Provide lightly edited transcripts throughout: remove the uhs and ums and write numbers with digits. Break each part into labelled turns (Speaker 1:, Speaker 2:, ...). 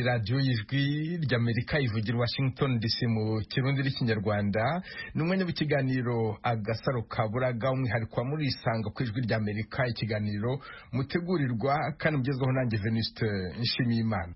Speaker 1: Radio y'Ijwi ry'Amerika ivugira Washington DC mu Kirundi n'Ikinyarwanda n'umwanya w'ikiganiro Agasaro Kaburaga umwihariko muri isanga ku Ijwi ry'Amerika, ikiganiro mutegurirwa kandi mugezweho nanjye Venuste Nshimiyimana.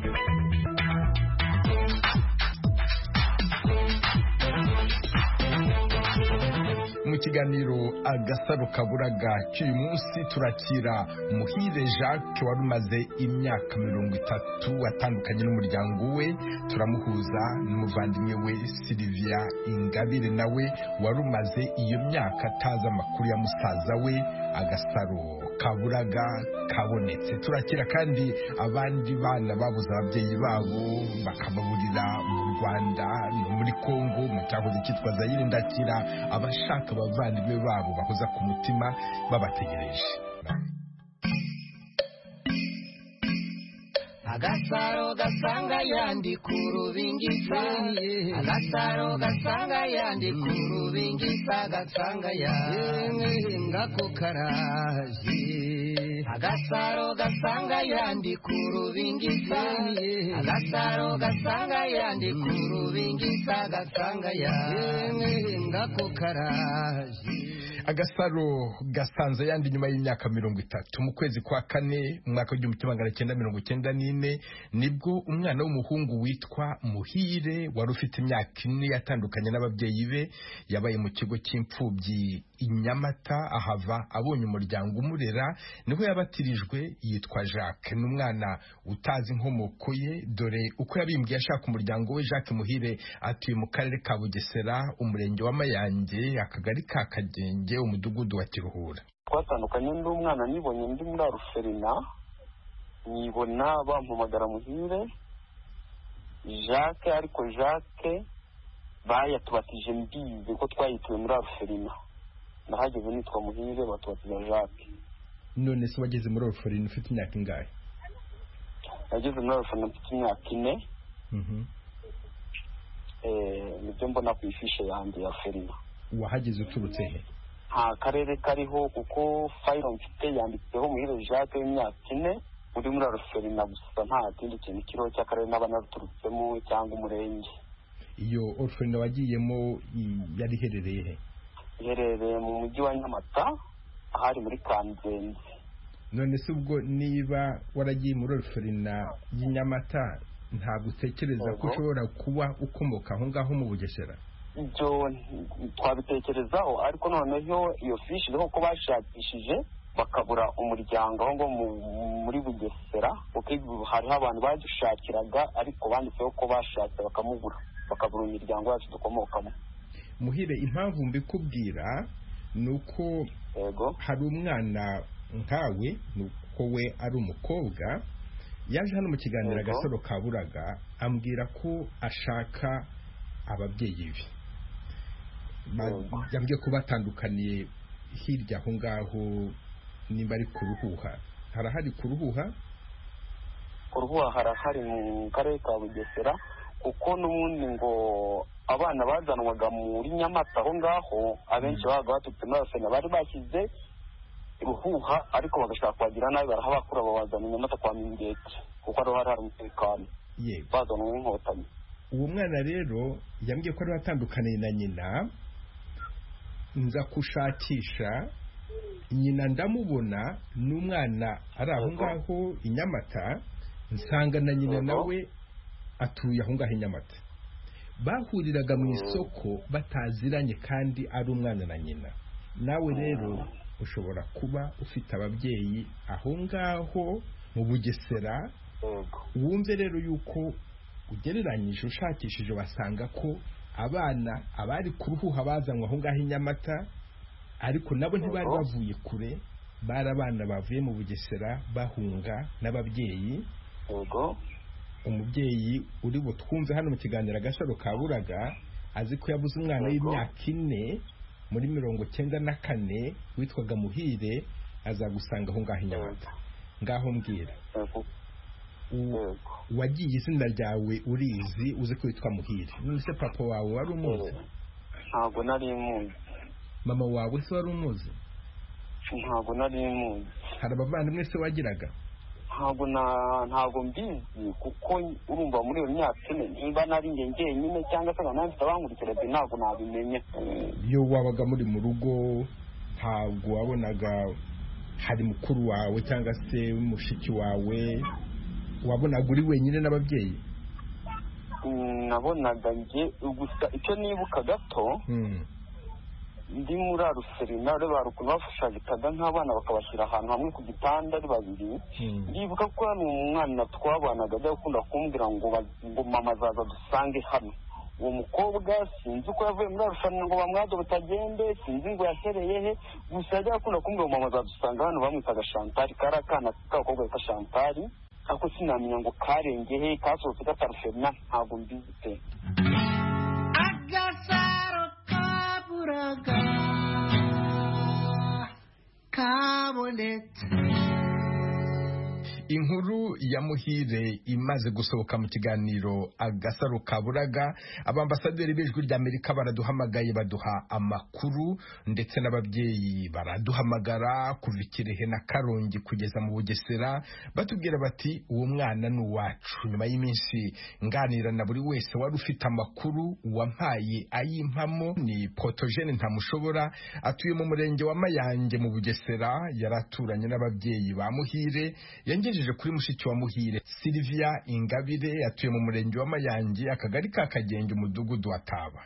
Speaker 1: Mu kiganiro Agasaro Kaburaga cy'uyu munsi turakira Muhire Jacques wari umaze imyaka 30 atandukanye n'umuryango we, turamuhuza n'umuvandimwe we Sylvia Ingabire nawe wari umaze iyo myaka atazi amakuru ya musaza we. Agasaro Kaburaga kabonetse. Turakira kandi abandi bana babuze ababyeyi babo bakababurira mu Rwanda no muri Kongo mu cyahoze cyitwa Zaire. Ndakira abashaka abavandimwe babo bahoza ku mutima babategereje.
Speaker 2: Agasaro gasanga yandi kurubingisa, Agasaro gasanga yandi kurubingisa, gasanga yandi ngakukaraje. Agasaro gasanga yandi kurubingisa, Agasaro gasanga yandi kurubingisa, gasanga yandi ngakukaraje.
Speaker 1: Agasaro gasanze yandi nyuma y'imyaka 30 mu kwezi kwa kane mu mwaka w'1994 nibwo umwana w'umuhungu witwa Muhire wari ufite imyaka 4 yatandukanye n'ababyeyi be yabaye mu kigo cy'imfubyi i Nyamata, ahava abonye umuryango umurera niho yabatirijwe yitwa Jacques. N'umwana utazi inkomoko ye, dore uko yabimbwiye ashaka umuryango we. Jacques Muhire atuye mu karere ka Bugesera, umurenge wa Mayange, akagari ka Kagenge, umudugudu wa Kiruhura.
Speaker 3: Twatandukanye n'umwana nibonye ndi muri Aruferina, nibona bampamagara Muhire Jacques, ariko Jacques bayatubatije mbize ko twayituye muri Aruferina. Nahageze nitwa Muhire batubatiza Jacques.
Speaker 1: None se wageze muri Aruferina ufite imyaka ingahe?
Speaker 3: Nageze muri Aruferina mfite imyaka 4. Nibyo mbona ku ifishe yanjye ya Aruferina.
Speaker 1: Wahageze uturutse he?
Speaker 3: Nta karere kariho kuko file mfite yanditseho Muhire Jacques y'imyaka 4 uri muri Aruferina gusa, nta kindi kintu kiriho cy'akarere n'abanaruturutsemo cyangwa umurenge.
Speaker 1: Iyo Aruferina wagiyemo yari herereye he?
Speaker 3: Iherereye mu mujyi wa Nyamata ahari muri Kanzenze.
Speaker 1: None se ubwo niba waragiye muri Aruferina y'Inyamata ntabwo utekereza ko ushobora kuba ukomoka aho ngaho mu Bugesera?
Speaker 3: Ibyo twabitekerezaho, ariko noneho iyo fishi iriho ko bashakishije bakabura umuryango aho ngo muri Bugesera, kuko hariho abantu badushakiraga ariko banditseho ko bashatse bakamubura, bakabura imiryango yacu dukomokamo.
Speaker 1: Muhire, impamvu mbikubwira nuko hari umwana nkawe, nuko we ari umukobwa, yaje hano mu kiganiro Agasaro Kaburaga ambwira ko ashaka ababyeyi be. Yambwiye ko batandukaniye hirya aho ngaho, nimba ari Kuruhuha. Harahari Kuruhuha?
Speaker 3: Kuruhuha harahari mu karere ka Bugesera, kuko n'ubundi ngo abana bazanwaga muri Nyamata aho ngaho abenshi babaga batutse muri Aruferina, bari bashyize Ruhuha ariko bagashaka kwagira nabi barahabakura babazana Nyamata kwa Mingeti, kuko ariho hari umutekano bazanwa n'inkotanyi.
Speaker 1: Uwo mwana rero yambwiye ko ari atandukaniye na nyina, nza kushakisha nyina ndamubona, n'umwana ari aho ngaho i Nyamata, nsanga na nyina nawe atuye aho ngaho i Nyamata. Bahuriraga mu isoko bataziranye kandi ari umwana na nyina. Nawe rero ushobora kuba ufite ababyeyi aho ngaho mu Bugesera. Wumve rero yuko ugereranyije ushakishije wasanga ko abana abari Kuruhuha bazanwa aho ngaho i Nyamata, ariko nabo ntibari bavuye kure, bari abana bavuye mu Bugesera bahunga n'ababyeyi. Umubyeyi uri butwumve hano mu kiganiro Agasaro Kaburaga azi ko yabuze umwana w'imyaka 4 muri 1994 witwaga Muhire, azagusanga aho ngaho i Nyamata. Ngaho mbwira, wagiye izina ryawe urizi, uzi ko witwa Muhire. Nise papa wawe wari umuzi?
Speaker 3: Ntabwo nari muzi.
Speaker 1: Mama wawe se wari umuzi?
Speaker 3: Ntabwo nari muzi.
Speaker 1: Hari abavandimwe se wagiraga?
Speaker 3: ntabwo mbizi kuko urumva muri iyo myaka ine niba nari njyenyine cyangwa se nkaba mfite abankurikira ntabwo nabimenya.
Speaker 1: iyo wabaga muri mu rugo ntabwo wabonaga hari mukuru wawe cyangwa se mushiki wawe, wabonaga uri wenyine n'ababyeyi?
Speaker 3: nabonaga njye gusa icyo nibuka gato ndi muri aruserina reba ukuntu bafashagitaga nk'abana bakabashyira ahantu hamwe ku gitanda ari babiri. ndibuka ko hano umwana twabanaga ajya gukunda kumbwira ngo mama azaza dusange hano. uwo mukobwa sinzi uko yavuye muri arushanwa ngo bamwade butagende, sinzi ngo yahereye he, gusa yajya akunda kumbwira ngo mama azadusanga hano. bamwitaga Chantal, kari akana k'abakobwa bita Chantal, ariko sinamenya ngo karenge he kasohotse gatarusherina, ntabwo mbizi pe.
Speaker 2: Agasaro kaburaga kabonetse.
Speaker 1: Inkuru ya Muhire imaze gusohoka mu kiganiro Agasaro kaburaga, abambasaderi b'Ijwi ry'Amerika baraduhamagaye baduha amakuru, ndetse n'ababyeyi baraduhamagara kuva Kirehe na Karongi kugeza mu Bugesera, batubwira bati uwo mwana ni uwacu. Nyuma y'iminsi nganira na buri wese wari ufite amakuru, wampaye ayimpamo ni Protogene Ntamushobora, atuye mu murenge wa Mayange mu Bugesera, yaraturanye n'ababyeyi ba Muhire. Yangejeje kuri mushiki wa Muhire Sylvia Ingabire, atuye mu murenge wa Mayange, akagari ka Kagenge, umudugudu wa Taba.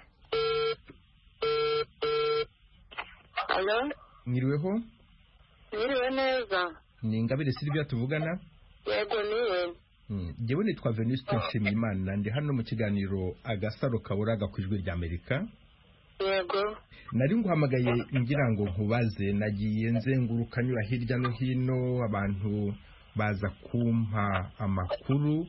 Speaker 4: Hello?
Speaker 1: Mwiriweho?
Speaker 4: Mwiriwe neza.
Speaker 1: Ni Ingabire Sylvia tuvugana?
Speaker 4: Yego niwe.
Speaker 1: Jewe nitwa Venuste Nshimiyimana, ndi hano mu kiganiro Agasaro kaburaga ku Ijwi ry'Amerika.
Speaker 4: Yego.
Speaker 1: Nari nguhamagaye ngira ngo nkubaze, nagiye nzenguruka nyura hirya no hino, abantu baza kumpa amakuru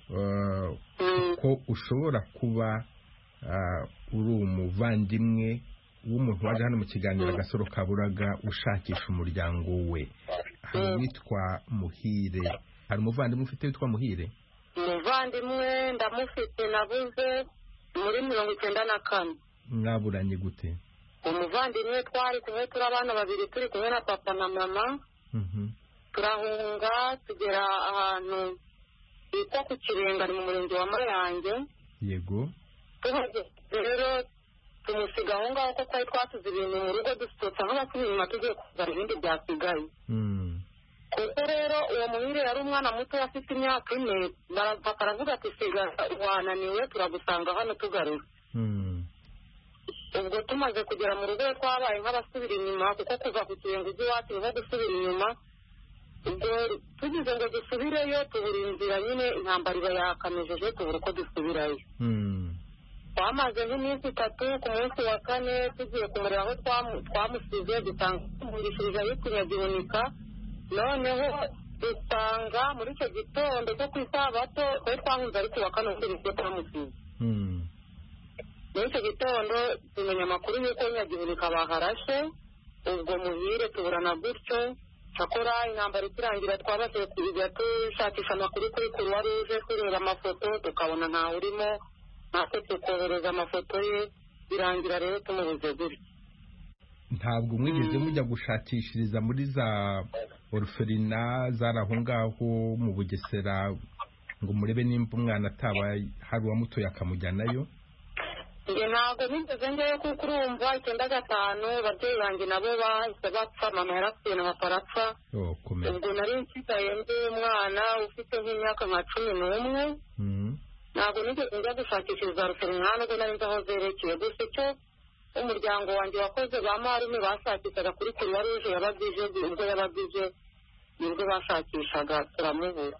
Speaker 1: ko ushobora kuba uri umuvandimwe w'umuntu waje hano mu kiganiro Agasaro kaburaga ushakisha umuryango we. Hari witwa Muhire. Hari umuvandimwe ufite witwa Muhire?
Speaker 4: Umuvandimwe ndamufite, nabuze muri 94.
Speaker 1: Mwaburanye gute?
Speaker 4: Umuvandimwe twari kumwe, turi abana babiri, turi kumwe na papa na mama. Turahunga tugera ahantu bita ku Kirenga mu murenge wa Mayange.
Speaker 1: Yego.
Speaker 4: Rero tumusiga aho ngaho ko twari twatuze ibintu mu rugo, dusitotsa nk'abasubira inyuma tugiye kuzana ibindi byasigaye. Kuko rero uwo Muhire yari umwana muto afite imyaka 4, papa aravuga ati siga wananiwe turagusanga hano tugaruka. Ubwo tumaze kugera mu rugo twabaye nk'abasubira inyuma, kuko kuva ku Kirenga iwacu niho gusubira inyuma. Ubwo tugize ngo dusubireyo tubura inzira, nyine intambara iba yakamejeje, tubura uko dusubirayo. Twamaze nk'iminsi 3, ku munsi wa 4 tugiye kumureba aho twamusize, dusanga tumurishirije ayikunya. Noneho dusanga muri icyo gitondo cyo ku isabato twari twahunze, ariko wa 4 tubise twamusize. Muri icyo gitondo tumenya amakuru y'uko Nyagihunika baharashe. Ubwo Muhire tuburana gutyo. Cyakora intambara ikirangira twabashije kujya dushakisha amakuru kuri Croix Rouge, tureba amafoto tukabona ntawe urimo, natwe tukohereza amafoto ye, birangira rero tumubuze gutyo.
Speaker 1: Ntabwo mwigeze mujya gushakishiriza muri za orphelina zari aho ngaho mu Bugesera ngo murebe nimba umwana ataba hari uwamutoye akamujyanayo?
Speaker 4: Ntabwo nigeze njyayo, kuko urumva 95 ababyeyi banjye nabo bahise bapfa, mama yarapfuye na papa arapfa. Ubwo nari nsigaye ndi umwana ufite nk'imyaka nka 11. Ntabwo nigeze njya gushakishiriza orphelina, nubwo nari nzi aho zerekeye. Gusa icyo umuryango wanjye wakoze, ba marume bashakishaga kuri Croix Rouge yabagije, ubwo yabagije nibwo bashakishaga turamubura.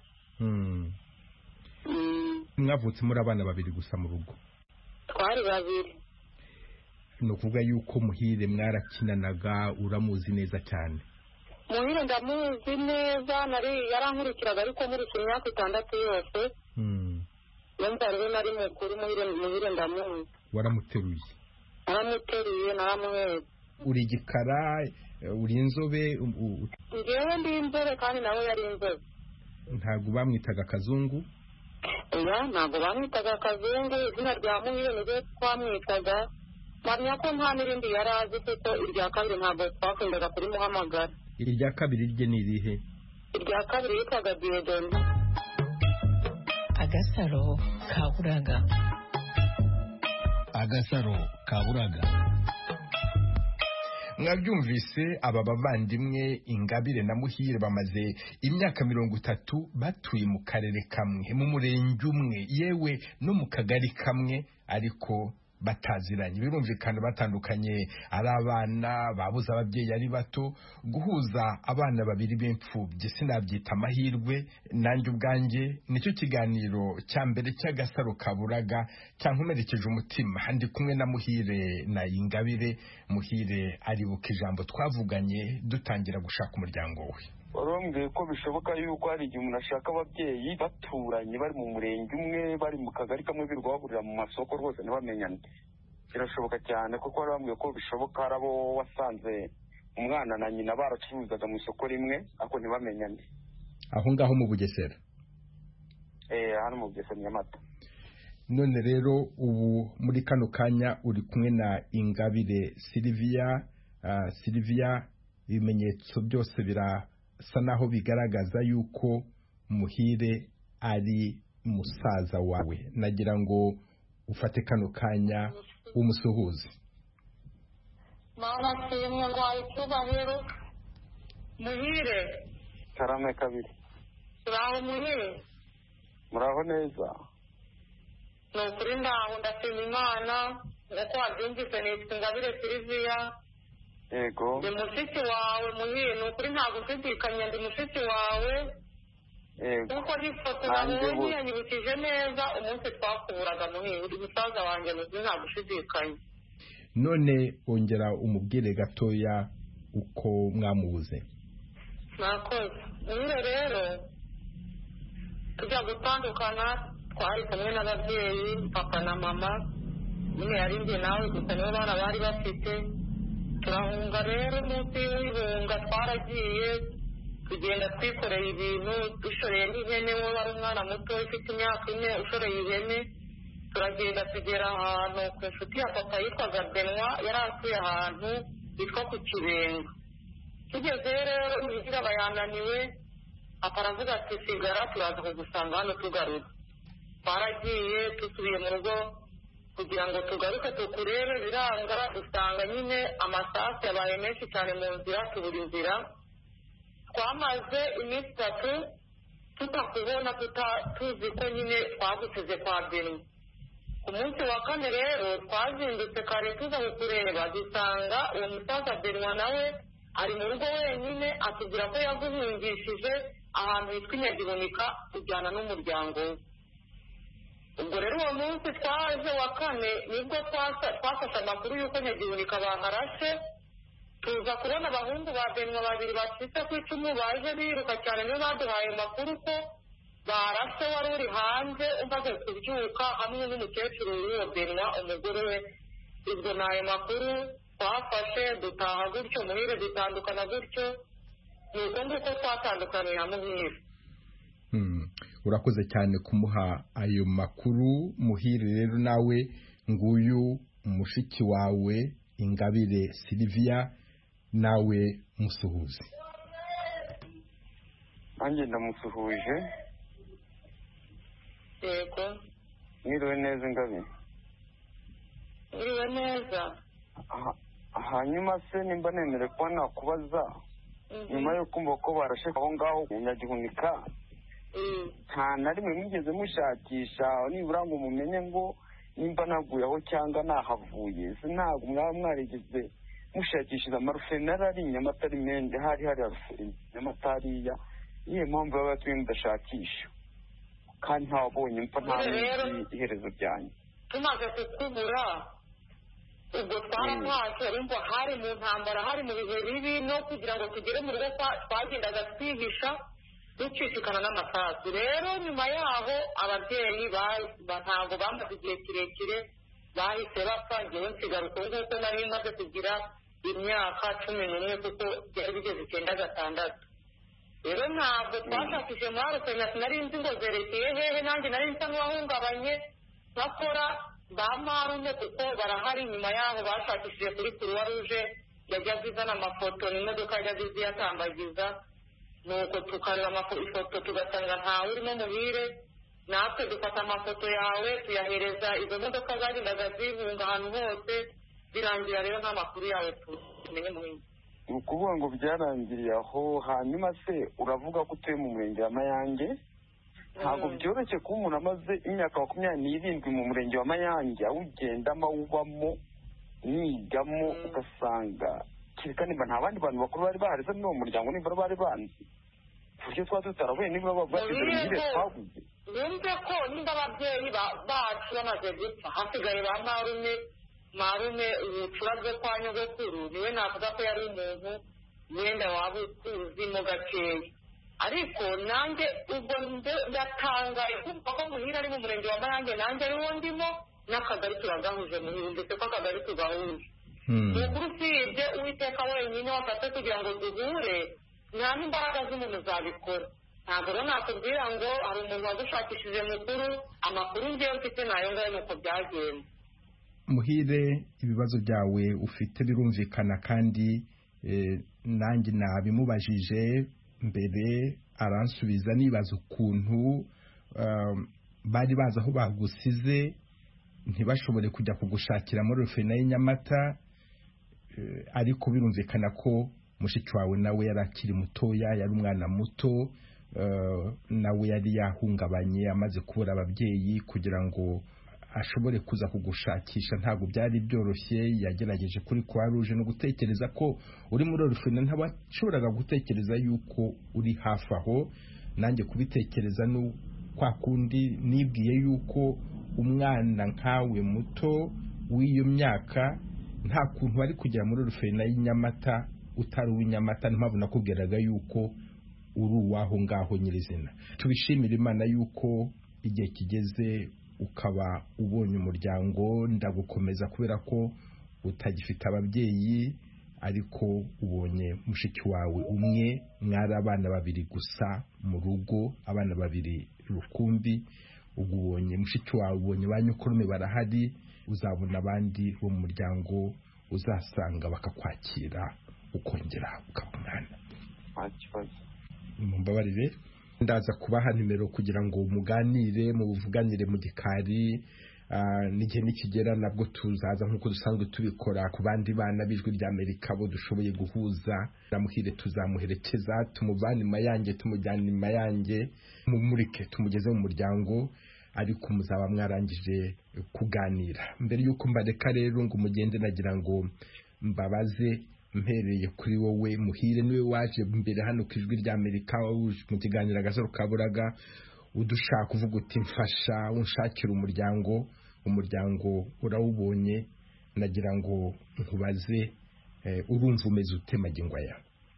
Speaker 1: Mwavutse muri abana babiri gusa mu rugo?
Speaker 4: Twari babiri.
Speaker 1: Ni ukuvuga yuko Muhire mwarakinanaga, uramuzi neza cyane?
Speaker 4: Muhire ndamuzi neza, yarankurikiraga ariko muri imyaka 6 yose. Yumva rero nari mukuru. Muhire ndamuzi.
Speaker 1: Waramuteruye?
Speaker 4: Naramuteruye, naramuhetse.
Speaker 1: Uri igikara, uri inzobe?
Speaker 4: Njyewe ndi inzobe kandi nawe yari inzobe.
Speaker 1: Ntabwo bamwitaga Kazungu?
Speaker 4: Oya, ntabwo bamwitaga Kazungu, izina rya Muhire nibyo twamwitaga. Mpamya ko nta n'irindi yari azi, kuko irya kabiri ntabwo twakundaga kurimuhamagara.
Speaker 1: Irya kabiri rye ni irihe?
Speaker 4: irya kabiri yitwaga Diedone.
Speaker 5: Agasaro kaburaga.
Speaker 6: Agasaro kaburaga.
Speaker 1: Mwabyumvise aba bavandimwe Ingabire na Muhire bamaze imyaka 30 batuye mu karere kamwe mu murenge umwe yewe no mu kagari kamwe ariko bataziranye. Birumvikana batandukanye ari abana babuze ababyeyi ari bato. Guhuza abana babiri b'imfubyi sinabyita amahirwe. Nanjye ubwanjye nicyo kiganiro cya mbere cy'Agasaro kaburaga cyankomerekeje umutima. Ndi kumwe na Muhire na Ingabire. Muhire aribuka ijambo twavuganye dutangira gushaka umuryango we.
Speaker 3: Warambwiye ko bishoboka yuko hari igihe umuntu ashaka ababyeyi baturanye bari mu murenge umwe bari mu kagari kamwe birirwa bahurira mu masoko rwose ntibamenyane. Birashoboka cyane kuko warambwiye ko bishoboka hari abo wasanze umwana na nyina baracuruzaga mu isoko rimwe ariko ntibamenyane.
Speaker 1: Aho ngaho mu Bugesera.
Speaker 3: Hano mu Bugesera Nyamata.
Speaker 1: None rero ubu muri kano kanya uri kumwe na Ingabire Sylvia. Sylvia, ibimenyetso byose birasa naho bigaragaza yuko Muhire ari musaza wawe. Nagira ngo ufate kano kanya umusuhuze.
Speaker 4: Mama simwe ngo ayitubahiro. Muhire.
Speaker 3: Karame kabiri.
Speaker 4: Turaho Muhire.
Speaker 3: Muraho neza.
Speaker 4: Nukuri ndaho ndashima Imana ngako wabyumvise nitwa Ingabire Sylvia.
Speaker 3: Yego.
Speaker 4: Ndi mushiki wawe Muhire, nukuri ntabwo ushidikanya ndi mushiki wawe.
Speaker 3: Yego.
Speaker 4: Kuko n'ifoto nabonye yanyibukije neza umunsi twakuburaga Muhire. Uri musaza wanjye nukuri ntabwo ushidikanya.
Speaker 1: None ongera umubwire gatoya uko mwamubuze.
Speaker 4: Nakoze. Muhire rero tujya gutandukana twari kumwe n'ababyeyi papa na mama. Nyine yari njye nawe gusa nibo bana bari bafite. Turahunga rero umunsi w'ihunga twaragiye tugenda twikoreye ibintu dushoreye n'ihene. We wari umwana muto ufite imyaka 4 ushoreye ihene. Turagenda tugera ahantu ku nshuti ya papa yitwaga Benoit yari atuye ahantu yitwa ku Kibenga. Tugeze rero Muhire bayananiwe papa aravuga ati sigara turaza kugusanga hano tugaruka. Twaragiye dusubiye mu rugo kugira ngo tugaruke tukurebe biranga usanga nyine amasasu yabaye menshi cyane mu nzira tubura inzira. Twamaze iminsi 3 tutakubona tuzi ko nyine twaguteze kwa Benoit. Ku munsi wa kane rero twazindutse kare tuza kukureba dusanga uwo musaza Benoit nawe ari mu rugo wenyine atubwira ko yaguhungishije ahantu hitwa Nyagihunika kujyana n'umuryango we. Ubwo rero uwo munsi twaje wa kane nibwo twafashe amakuru y'uko Nyagihunika baharashe. Tuza kubona abahungu ba Benoit babiri bacitse ku icumu baje biruka cyane nibo baduhaye amakuru ko barashe wari uri hanze umaze kubyuka hamwe n'umukecuru w'uwo Benoit umugore we. Ubwo nayo makuru twafashe dutaha gutyo Muhire dutandukana gutyo. Nuko nguko twatandukaniye na Muhire.
Speaker 1: Urakoze cyane kumuha ayo makuru. Muhire rero nawe nguyu mushiki wawe Ingabire Sylvia nawe musuhuze.
Speaker 3: Nanjye ndamusuhuje.
Speaker 4: Yego.
Speaker 3: Mwiriwe neza Ingabire.
Speaker 4: Mwiriwe neza.
Speaker 3: Hanyuma se nimba nemere kuba nakubaza nyuma yo kumva ko barashe aho ngaho ku Nyagihunika nta na rimwe mwigeze mushakisha nibura ngo mumenye ngo nimba naguye aho cyangwa nahavuye? Ntabwo mwaba mwarigeze mushakishije amarufenari ari Nyamata ari mende hari Nyamata hariya. Niyo mpamvu baba batuye mudashakisha kandi ntawabonye mpfa nta iherezo ryanyu.
Speaker 4: Tumaze kukubura ubwo twarapfashe ariko hari mu ntambara hari mu bihe bibi no kugira ngo tugere mu rugo twagendaga twihisha ducicikana n'amasasu. Rero nyuma yaho ababyeyi ntabwo bamaze igihe kirekire bahise bapfa. Njyewe nsigaruka nguko nari maze kugira imyaka 11 kuko byari bigeze 9-6. Rero ntabwo twashakishije muri Arusenya sinari nzi ngo zerekeye hehe. Nanjye nari nsa n'uwahungabanye bakora ba marume kuko barahari. Nyuma yaho bashakishije kuri Croix Rouge yajyaga izana amafoto n'imodoka yajyaga iziyatambagiza. nuko tukareba ifoto tugasanga ntawe urimo muhire, natwe dufata amafoto yawe tuyahereza izo modoka zagendaga zihunga ahantu hose, birangira rero nta makuru yawe tumenye muhire.
Speaker 3: ni ukuvuga ngo byarangiriye aho. hanyuma se uravuga ko utuye mu murenge wa Mayange, ntabwo byoroshye kuba umuntu amaze imyaka 27 mu murenge wa Mayange awugendamo awubamo nigamo ugasanga kereka nimba nta bandi bantu bakuru bari baharize muri uwo muryango nimba bari banzi buryo twa tutaravuye nimba basize muhire twabuze.
Speaker 4: Numve ko nimba ababyeyi bacu bamaze gupfa hasigaye ba marume ubucurabwe kwa nyogokuru, niwe navuga ko yari umuntu wenda waba ukuzimo gakeya. ariko nanjye ubwo ndatangaye kumva ko muhira ari mu murenge wa Mayange, nanjye ariwo ndimo n'akagari turagahuje muhira, ndetse ko akagari tugahuje. ni ukuri usibye uwiteka wenyine wafate kugira ngo duhure, nta n'imbaraga z'umuntu zabikora. ntabwo rero nakubwira ngo hari umuntu wagushakishije mukuru, amakuru ngewe mfite nayo ngayo nuko byagenze.
Speaker 1: Muhire, ibibazo byawe ufite birumvikana kandi nanjye nabimubajije mbere aransubiza nibaza ukuntu bari bazi aho bagusize ntibashobore kujya kugushakira muri Rufina y'Inyamata, ariko birumvikana ko mushiki wawe nawe yari akiri mutoya, yari umwana muto, nawe yari yahungabanye amaze kubura ababyeyi kugira ngo ashobore kuza kugushakisha. Ntabwo byari byoroshye, yagerageje kuri Croix Rouge no gutekereza ko uri muri Rufina, ntabashoboraga gutekereza yuko uri hafi aho. Nanjye kubitekereza no kwa kundi nibwiye yuko umwana nkawe muto w'iyo myaka nta kuntu ari kugera muri Rufina y'Inyamata utari uw'Inyamata. Mpamvu nakubwiraga yuko uri uwaho ngaho nyirizina. Tubishimira Imana yuko igihe kigeze ukaba ubonye umuryango. Ndagukomeza kubera ko utagifite ababyeyi, ariko ubonye mushiki wawe umwe, mwari abana babiri gusa mu rugo, abana babiri rukumbi. ubwo ubonye mushiki wawe, ubonye ba nyukurume barahari, uzabona abandi bo mu muryango uzasanga bakakwakira ukongera ukaba umwana. Mumbabarire, ndaza kubaha nimero kugira ngo muganire, muvuganire mu gikari. N'igihe nikigera nabwo tuzaza nk'uko dusanzwe tubikora ku bandi bana b'Ijwi ry'Amerika bo dushoboye guhuza. Muhire tuzamuherekeza, tumuvane Mayange, tumujyane Mayange, mumurike tumugeze mu muryango, ariko muzaba mwarangije kuganira. Mbere yuko mbareka rero ngo mugende, nagira ngo mbabaze mpereye kuri wowe Muhire, niwe waje mbere hano ku Ijwi ry'Amerika mu kiganiro Agasaro Kaburaga udushaka uvuga uti mfasha unshakira umuryango urawubonye. Nagira ngo nkubaze, urumva umeze ute magingo aya?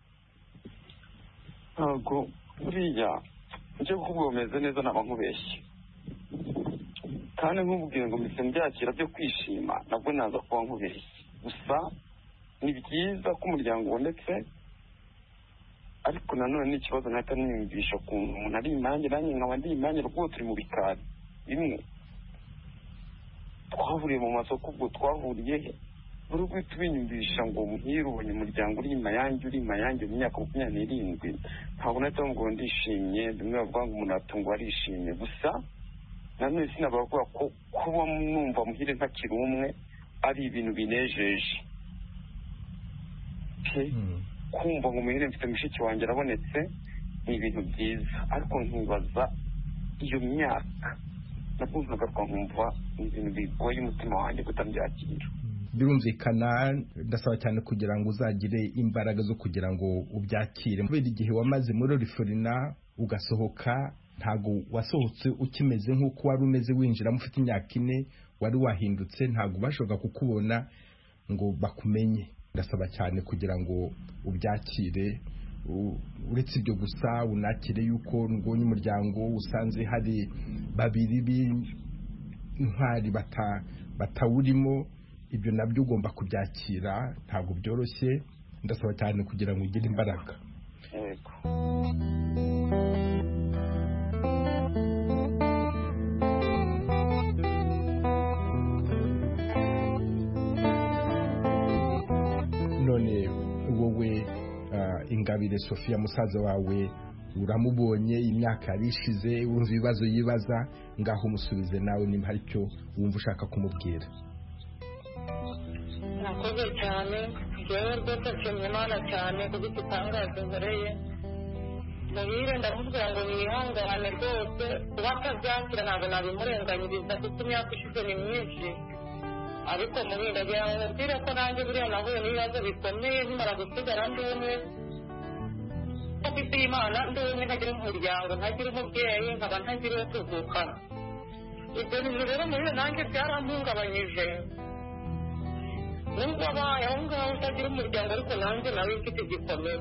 Speaker 3: Ntabwo buriya ujye kuvuga umeze neza naba nkubeshye, kandi nkubwire ngo mpise mbyakira byo kwishima nabwo naza kuba nkubeshye. Gusa ni byiza ko umuryango ubonetse, ariko nanone ni ikibazo ntahita niyumvisha ukuntu umuntu ari imanjye nanjye nkaba ndi imanjye, rwose turi mu bikari bimwe, twahuriye mu masoko, ubwo twahuriye he? buri guhita ubinyumvisha ngo Muhire ubonye umuryango uri Mayange mu myaka 27, ntabwo nahita ngo ndishimye. bimwe bavuga ngo umuntu atungwa arishimye, gusa nanone sinabavuga ko kuba numva Muhire ntakiri umwe ari ibintu binejeje. Kumva ngo Muhire mfite mushiki wanjye arabonetse ni ibintu byiza, ariko nkibaza iyo myaka nakumvaga nkumva ni ibintu bigoye umutima wanjye kutabyakira.
Speaker 1: Birumvikana, ndasaba cyane kugira ngo uzagire imbaraga zo kugira ngo ubyakire. Kubera igihe wamaze muri Rufina ugasohoka, ntago wasohotse ukimeze nk'uko wari umeze winjiramo ufite imyaka 4, wari wahindutse, ntago bashoboka kukubona ngo bakumenye. Ndasaba cyane kugira ngo ubyakire. Uretse ibyo gusa unakire yuko ngonye umuryango usanze hari babiri b'intwari batawurimo. Ibyo nabyo ugomba kubyakira, ntabwo byoroshye. Ndasaba cyane kugira ngo ugire imbaraga. none wowe Ingabire Sophia musaza wawe uramubonye imyaka yarishize wumva ibibazo yibaza ngaho umusubize nawe nimba hari icyo wumva ushaka kumubwira.
Speaker 4: nakoze cyane jewe rwose nshimye Imana cyane kuko itangaza nkoreye muhire ndamubwira ngo mwihangane rwose kuba atabyakira ntabwo nabimurenganyiriza kuko imyaka ishize ni myinshi ariko muhire ndagira ngo mubwire ko nanjye buriya nahuye n'ibibazo bikomeye nkimara gusigara ndi umwe ko mfite Imana ndi umwe ntagira umuryango ntagira umubyeyi nkaba ntagira uwo tuvukana ibyo bintu rero muhire nanjye byarampungabanyije nubwo abaye aho ngaho utagira umuryango ariko nanjye nawe mfite igikomere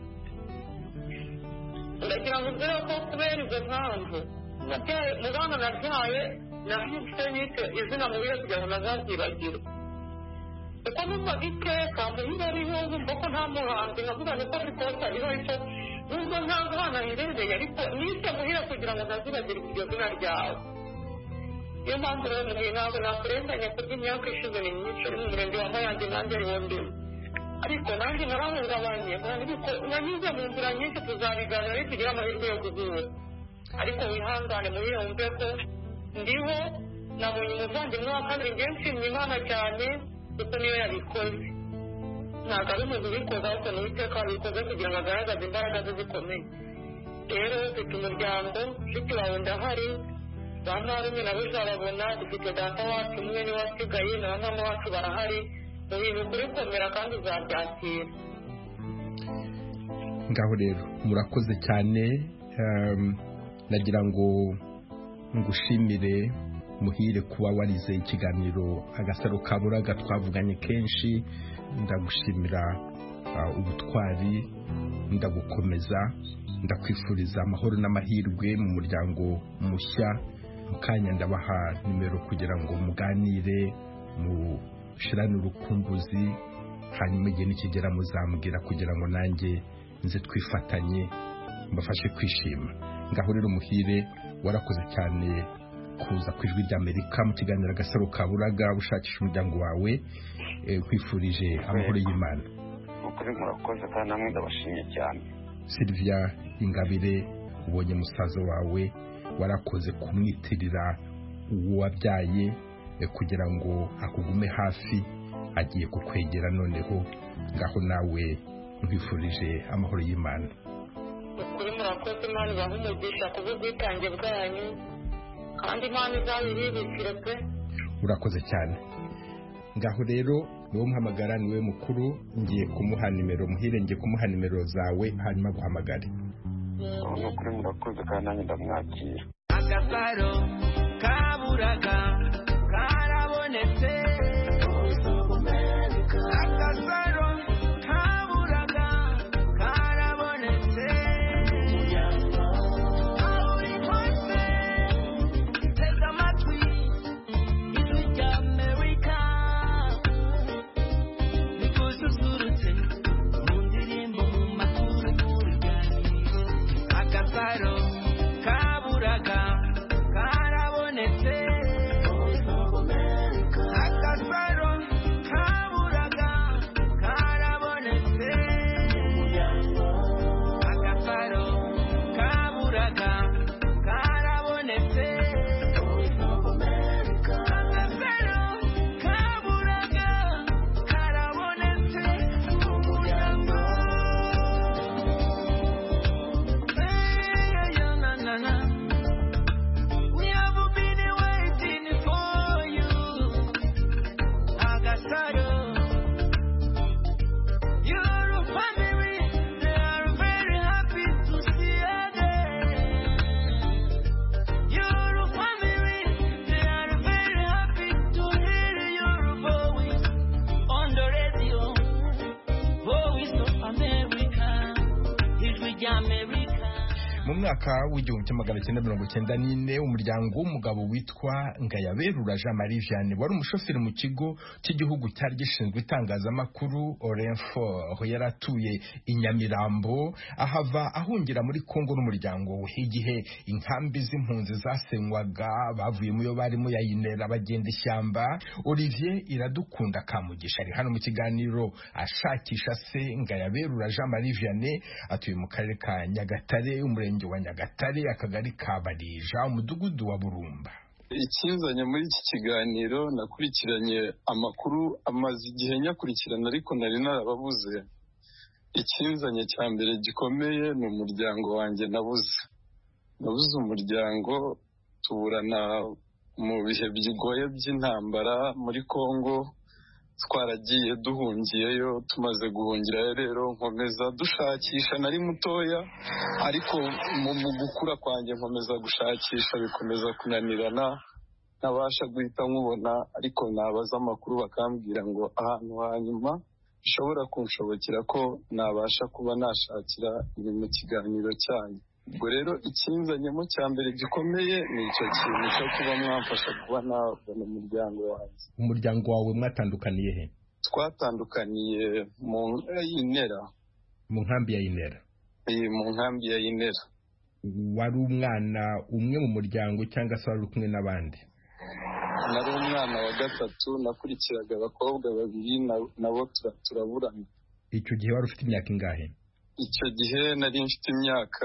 Speaker 4: ndagira ngo ubwire ko kubera izo mpamvu mu bana nabyaye nahise nite izina muhire kugira ngo ntazazibagire kuko numvaga iteka muhire ariho wumva ko nta muhanzi nkavuga niko rikose ariho icyo nubwo nta mwana hirengeye ariko nise muhire kugira ngo ntazibagire iryo zina ryawe niyo mpamvu rero muhire ntabwo nakurenganya kurya imyaka ishize ni myinshi uri mu murenge wa Mayange nanjye ariwo ndimo ariko nanjye narahungabanye nanyuze mu nzira nyinshi tuzabiganira iyo tugira amahirwe yo guhura ariko wihangane muhire wumve ko ndiho nabonye umuvandimwe wa kabiri ngiye nshimye Imana cyane kuko niyo yabikoze ntabwo ari umuntu ubikoze ariko ni Uwiteka wabikoze kugira ngo agaragaze imbaraga ze zikomeye rero ufite umuryango nshuti wawe ndahari ba marume nabo uzababona dufite data wacu umwe niwe wasigaye na mama wacu barahari mu bintu kurikomera kandi uzabyakira
Speaker 1: ngaho rero murakoze cyane nagira ngo ngushimire muhire kuba warize ikiganiro agasaro kaburaga twavuganye kenshi ndagushimira ubutwari ndagukomeza ndakwifuriza amahoro n'amahirwe mu muryango mushya mukanya ndabaha nimero kugira ngo muganire mushirane urukumbuzi hanyuma igihe nikigera muzambwira kugira ngo nanjye nze twifatanye mbafashe kwishima ngaho rero muhire warakoze cyane kuza ku ijwi ry'Amerika mu kiganiro agasaro kaburaga ushakisha umuryango wawe kwifurije amahoro y'Imana.
Speaker 3: ukuri murakoze kandi namwe ndabashimye cyane.
Speaker 1: Sylvia Ingabire ubonye musaza wawe warakoze kumwitirira uwo wabyaye kugira ngo akugume hafi agiye kukwegera noneho ngaho nawe nkwifurije amahoro y'Imana.
Speaker 4: ukuri murakoze Imana ibahe umugisha ku bw'ubwitange bwanyu kandi Imana izabibibikire pe.
Speaker 1: Urakoze cyane ngaho rero niwo muhamagara niwe mukuru ngiye kumuha nimero muhire ngiye kumuha nimero zawe hanyuma guhamagare.
Speaker 3: ukuri murakoze kandi nanjye ndamwakira.
Speaker 2: Agasaro kaburaga karabonetse Agasaro kaburaga karabonetse aho uri hose tega amatwi ijwi ry'Amerika rikususurutse mu ndirimbo mu makuru n'uruganiriro Agasaro kaburaga karabonetse Agasaro kaburaga karabonetse Agasaro kaburaga karabonetse Agasaro kaburaga karabonetse mu muryango We have been waiting for you Agasaro You're a family They are very happy to see you again You're a family They are very happy to hear your voice on the radio Voice of America Ijwi ry'Amerika
Speaker 1: mu mwaka w'igihumbi kimwe magana cyenda mirongo cyenda n'ine umuryango w'umugabo witwa Ngayaberura Jean Marie Vianney wari umushoferi mu kigo cy'igihugu cyari gishinzwe itangazamakuru Orinfor yari atuye i Nyamirambo ahava ahungira muri Kongo n'umuryango we igihe inkambi z'impunzi zasenywaga bavuye mu yo barimo yayinera bagenda ishyamba. Olivier Iradukunda Kamugisha ari hano mu kiganiro ashakisha se Ngayaberura Jean Marie Vianney atuye mu karere ka Nyagatare umurenge wa Nyagatare akagari ka Barija umudugudu wa Burumba.
Speaker 7: Ikinzanye muri iki kiganiro nakurikiranye amakuru amaze igihe nyakurikirana ariko nari narababuze. Ikinzanye cya mbere gikomeye ni umuryango wanjye nabuze umuryango tuburana mu bihe bigoye by'intambara muri Kongo twaragiye duhungiyeyo tumaze guhungirayo rero nkomeza dushakisha nari mutoya ariko mu gukura kwanjye nkomeza gushakisha bikomeza kunanirana ntabasha guhita nkubona ariko nabaza amakuru bakambwira ngo ahantu hanyuma bishobora kunshobokera ko nabasha kuba nashakira ibi mu kiganiro cyanyu. Ubwo rero ikinzanyemo cya mbere gikomeye ni icyo kintu cyo kuba mwamfasha kuba nabona umuryango wanjye.
Speaker 1: Umuryango wawe mwatandukaniye he?
Speaker 7: Twatandukaniye mu Inera.
Speaker 1: Mu nkambi ya Inera?
Speaker 7: Mu nkambi ya Inera.
Speaker 1: Wari umwana umwe mu muryango cyangwa se wari kumwe n'abandi?
Speaker 7: Nari umwana wa gatatu nakurikiraga abakobwa babiri nabo turaburana.
Speaker 1: Icyo gihe wari ufite imyaka ingahe?
Speaker 7: Icyo gihe nari mfite imyaka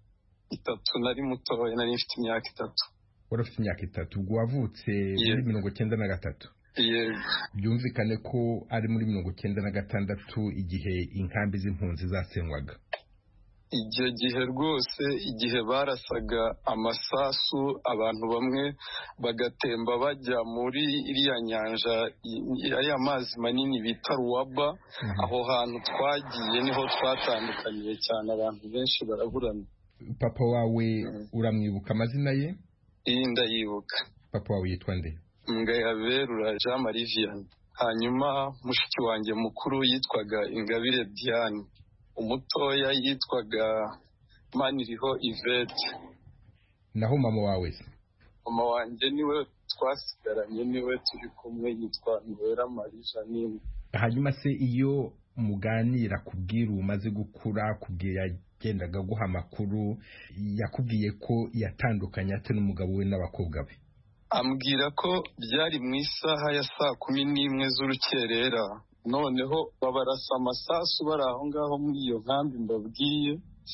Speaker 7: 3 nari mutoya nari mfite imyaka 3.
Speaker 1: Wari ufite imyaka 3 ubwo wavutse muri 1993?
Speaker 7: Yego.
Speaker 1: Byumvikane ko ari muri 1996 igihe inkambi z'impunzi zasenywaga.
Speaker 7: Igihe gihe rwose igihe barasaga amasasu abantu bamwe bagatemba bajya muri iriya nyanja aya mazi manini bita Ruwaba. Aho hantu twagiye niho twatandukaniye cyane abantu benshi baraburana.
Speaker 1: Papa wawe uramwibuka amazina ye?
Speaker 7: Ndayibuka.
Speaker 1: Papa wawe yitwa nde?
Speaker 7: Ngayaberura Jean Marie Vianney. Hanyuma mushiki wanjye mukuru yitwaga Ingabire Diane. Umutoya yitwaga Maniriho Yvette.
Speaker 1: Naho mama wawe?
Speaker 7: Mama wanjye niwe twasigaranye niwe turi kumwe yitwa Noella Marie Janine.
Speaker 1: Hanyuma se iyo muganira kubwira umaze gukura kubwira yagendaga guha amakuru yakubwiye ko yatandukanye ate n'umugabo we n'abakobwa be?
Speaker 7: Ambwira ko byari mu isaha ya 11 z'urukerera noneho babarasa amasasu bari aho ngaho muri iyo nkambi mbabwiye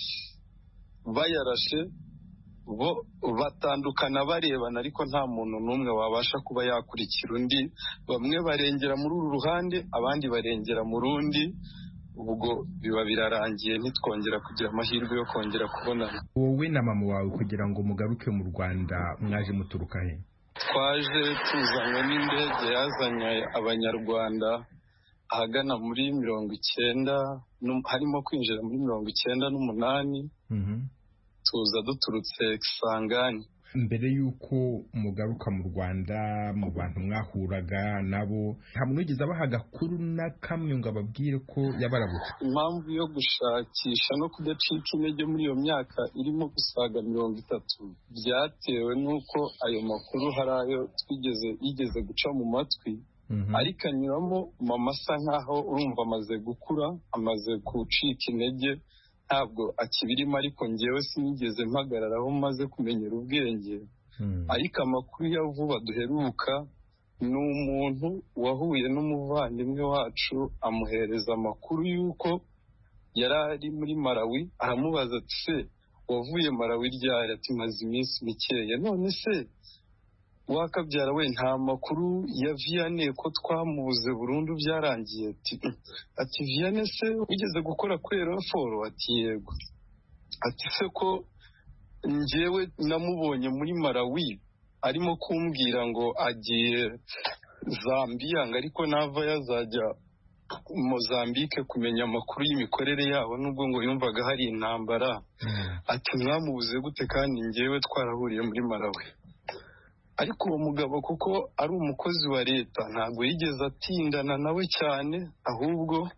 Speaker 7: bayarashe bo batandukana barebana ariko nta muntu n'umwe wabasha kuba yakurikira undi. Bamwe barengera muri uru ruhande abandi barengera mu rundi. Ubwo biba birarangiye ntitwongera kugira amahirwe yo kongera kubonana.
Speaker 1: Wowe na mama wawe kugira ngo mugaruke mu Rwanda mwaje muturuka he?
Speaker 7: Twaje tuzanywe n'indege yazanye abanyarwanda ahagana muri 90 harimo kwinjira muri 98. Tuza duturutse Kisangani.
Speaker 1: Mbere yuko mugaruka mu Rwanda mu bantu mwahuraga nabo nta muntu wigeze abaha agakuru na kamwe ngo ababwire ko yabarabutse?
Speaker 7: Impamvu yo gushakisha no kudacika intege muri iyo myaka irimo gusaga 30 byatewe n'uko ayo makuru hari ayo yigeze guca mu matwi. Ariko anyuramo mama asa nkaho urumva amaze gukura amaze gucika intege ntabwo akibirimo ariko njyewe sinigeze mpagararaho maze kumenyera ubwenge. Ariko amakuru ya vuba duheruka ni umuntu wahuye n'umuvandimwe wacu amuhereza amakuru y'uko yari ari muri Malawi. Aramubaza ati se wavuye Malawi ryari? Ati maze iminsi mikeya. None se wakabyara we nta makuru ya Vianney ko twamubuze burundu byarangiye? Ati Vianney se ugeze gukora kuri Orinfor? Ati yego. Ati se ko njyewe namubonye muri Malawi arimo kumbwira ngo agiye Zambia ngo ariko nava yazajya Mozambique kumenya amakuru y'imikorere yabo nubwo ngo yumvaga hari intambara. Ati mwamubuze gute kandi njyewe twarahuriye muri Malawi? Ariko uwo mugabo kuko ari umukozi wa leta ntabwo yigeze atindana nawe cyane ahubwo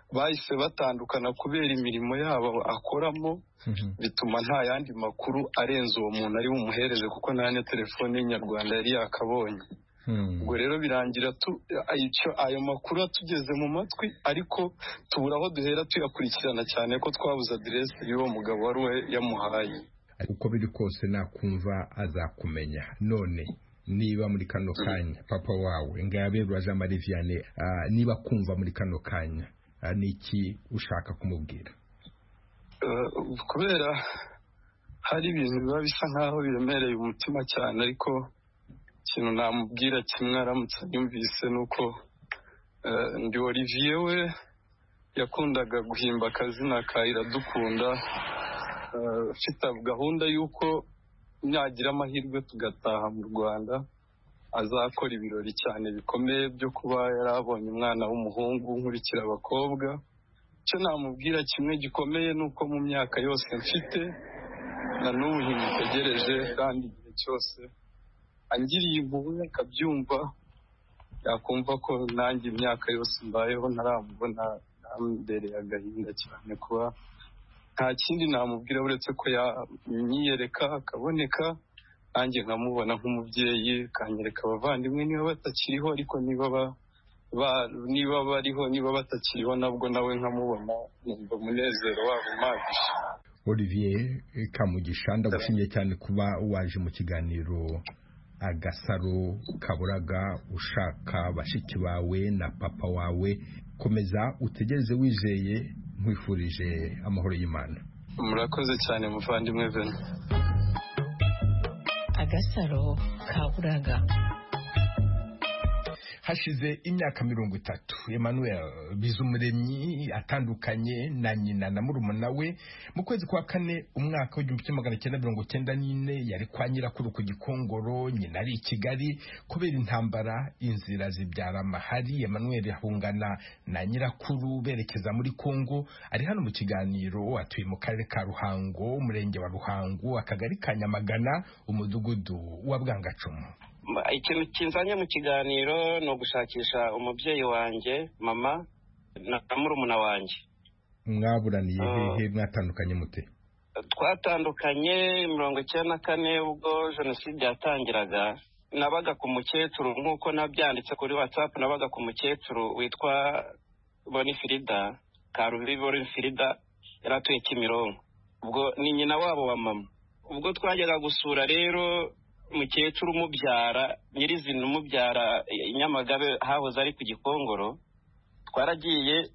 Speaker 7: bahise batandukana kubera imirimo yabo akoramo, bituma nta yandi makuru arenze uwo muntu ari bumuhereze kuko nta na telefone y'inyarwanda yari yakabonye. ubwo rero birangira ayo makuru atugeze mu matwi, ariko tubura aho duhera tuyakurikirana cyane ko twabuze aderesi y'uwo mugabo wari we yamuhaye.
Speaker 1: uko biri kose nakumva azakumenya. None niba muri kano kanya papa wawe Ngayaberura Jean Marie Vianney niba kumva muri kano kanya niki ushaka kumubwira?
Speaker 7: Kubera hari ibintu biba bisa nkaho biremereye umutima cyane, ariko ikintu namubwira kimwe aramutse yumvise nuko ndi Olivier we yakundaga guhimba akazina ka Iradukunda, ufite gahunda y'uko nyagira amahirwe tugataha mu Rwanda azakora ibirori cyane bikomeye byo kuba yarabonye umwana w'umuhungu nkurikira abakobwa. Icyo namubwira kimwe gikomeye nuko mu myaka yose mfite na n'ubu ntimutegereje, kandi igihe cyose angiriye impuhwe akabyumva, yakumva ko nanjye imyaka yose mbayeho ntaramubona, nambereye agahinda cyane kuba nta kindi namubwira uretse ko yanyiyereka akaboneka, nanjye nkamubona nk'umubyeyi, kanyereka abavandimwe niba batakiriho, ariko niba bariho, niba batakiriho nabwo nawe nkamubona, numva umunezero wabo umpagije.
Speaker 1: Olivier Kamugisha, ndagushimiye cyane kuba waje mu kiganiro Agasaro Kaburaga ushaka bashiki bawe na papa wawe. Komeza utegereze wizeye, nkwifurije amahoro y'Imana.
Speaker 7: Murakoze cyane muvandimwe Veni.
Speaker 5: Agasaro Kaburaga.
Speaker 1: Hashize imyaka 30 Emmanuel Bizumuremyi atandukanye na nyina na murumuna we mu kwezi kwa kane umwaka wa 1994 yari kwa nyirakuru ku Gikongoro, nyina ari i Kigali kubera intambara, inzira zibyara amahari. Emmanuel yahungana na nyirakuru berekeza muri Kongo. Ari hano mu kiganiro, atuye mu karere ka Ruhango, umurenge wa Ruhango, akagari ka Nyamagana, umudugudu wa Bwangacumu.
Speaker 3: Ikintu kinzanye mu kiganiro no gushakisha umubyeyi wanjye, mama na murumuna wanjye.
Speaker 1: Mwaburaniye hehe, mwatandukanye mute?
Speaker 3: Twatandukanye 1994 ubwo jenoside yatangiraga. Nabaga ku mukecuru nk'uko nabyanditse kuri WhatsApp, nabaga ku mukecuru witwa Bonifrida Karubibi Bonifrida, yaratuye Kimironko. Ubwo ni nyina wabo wa mama. Ubwo twajyaga gusura rero mukecuru umubyara, nyirizina umubyara Nyamagabe hahoze ari ku Gikongoro, twaragiye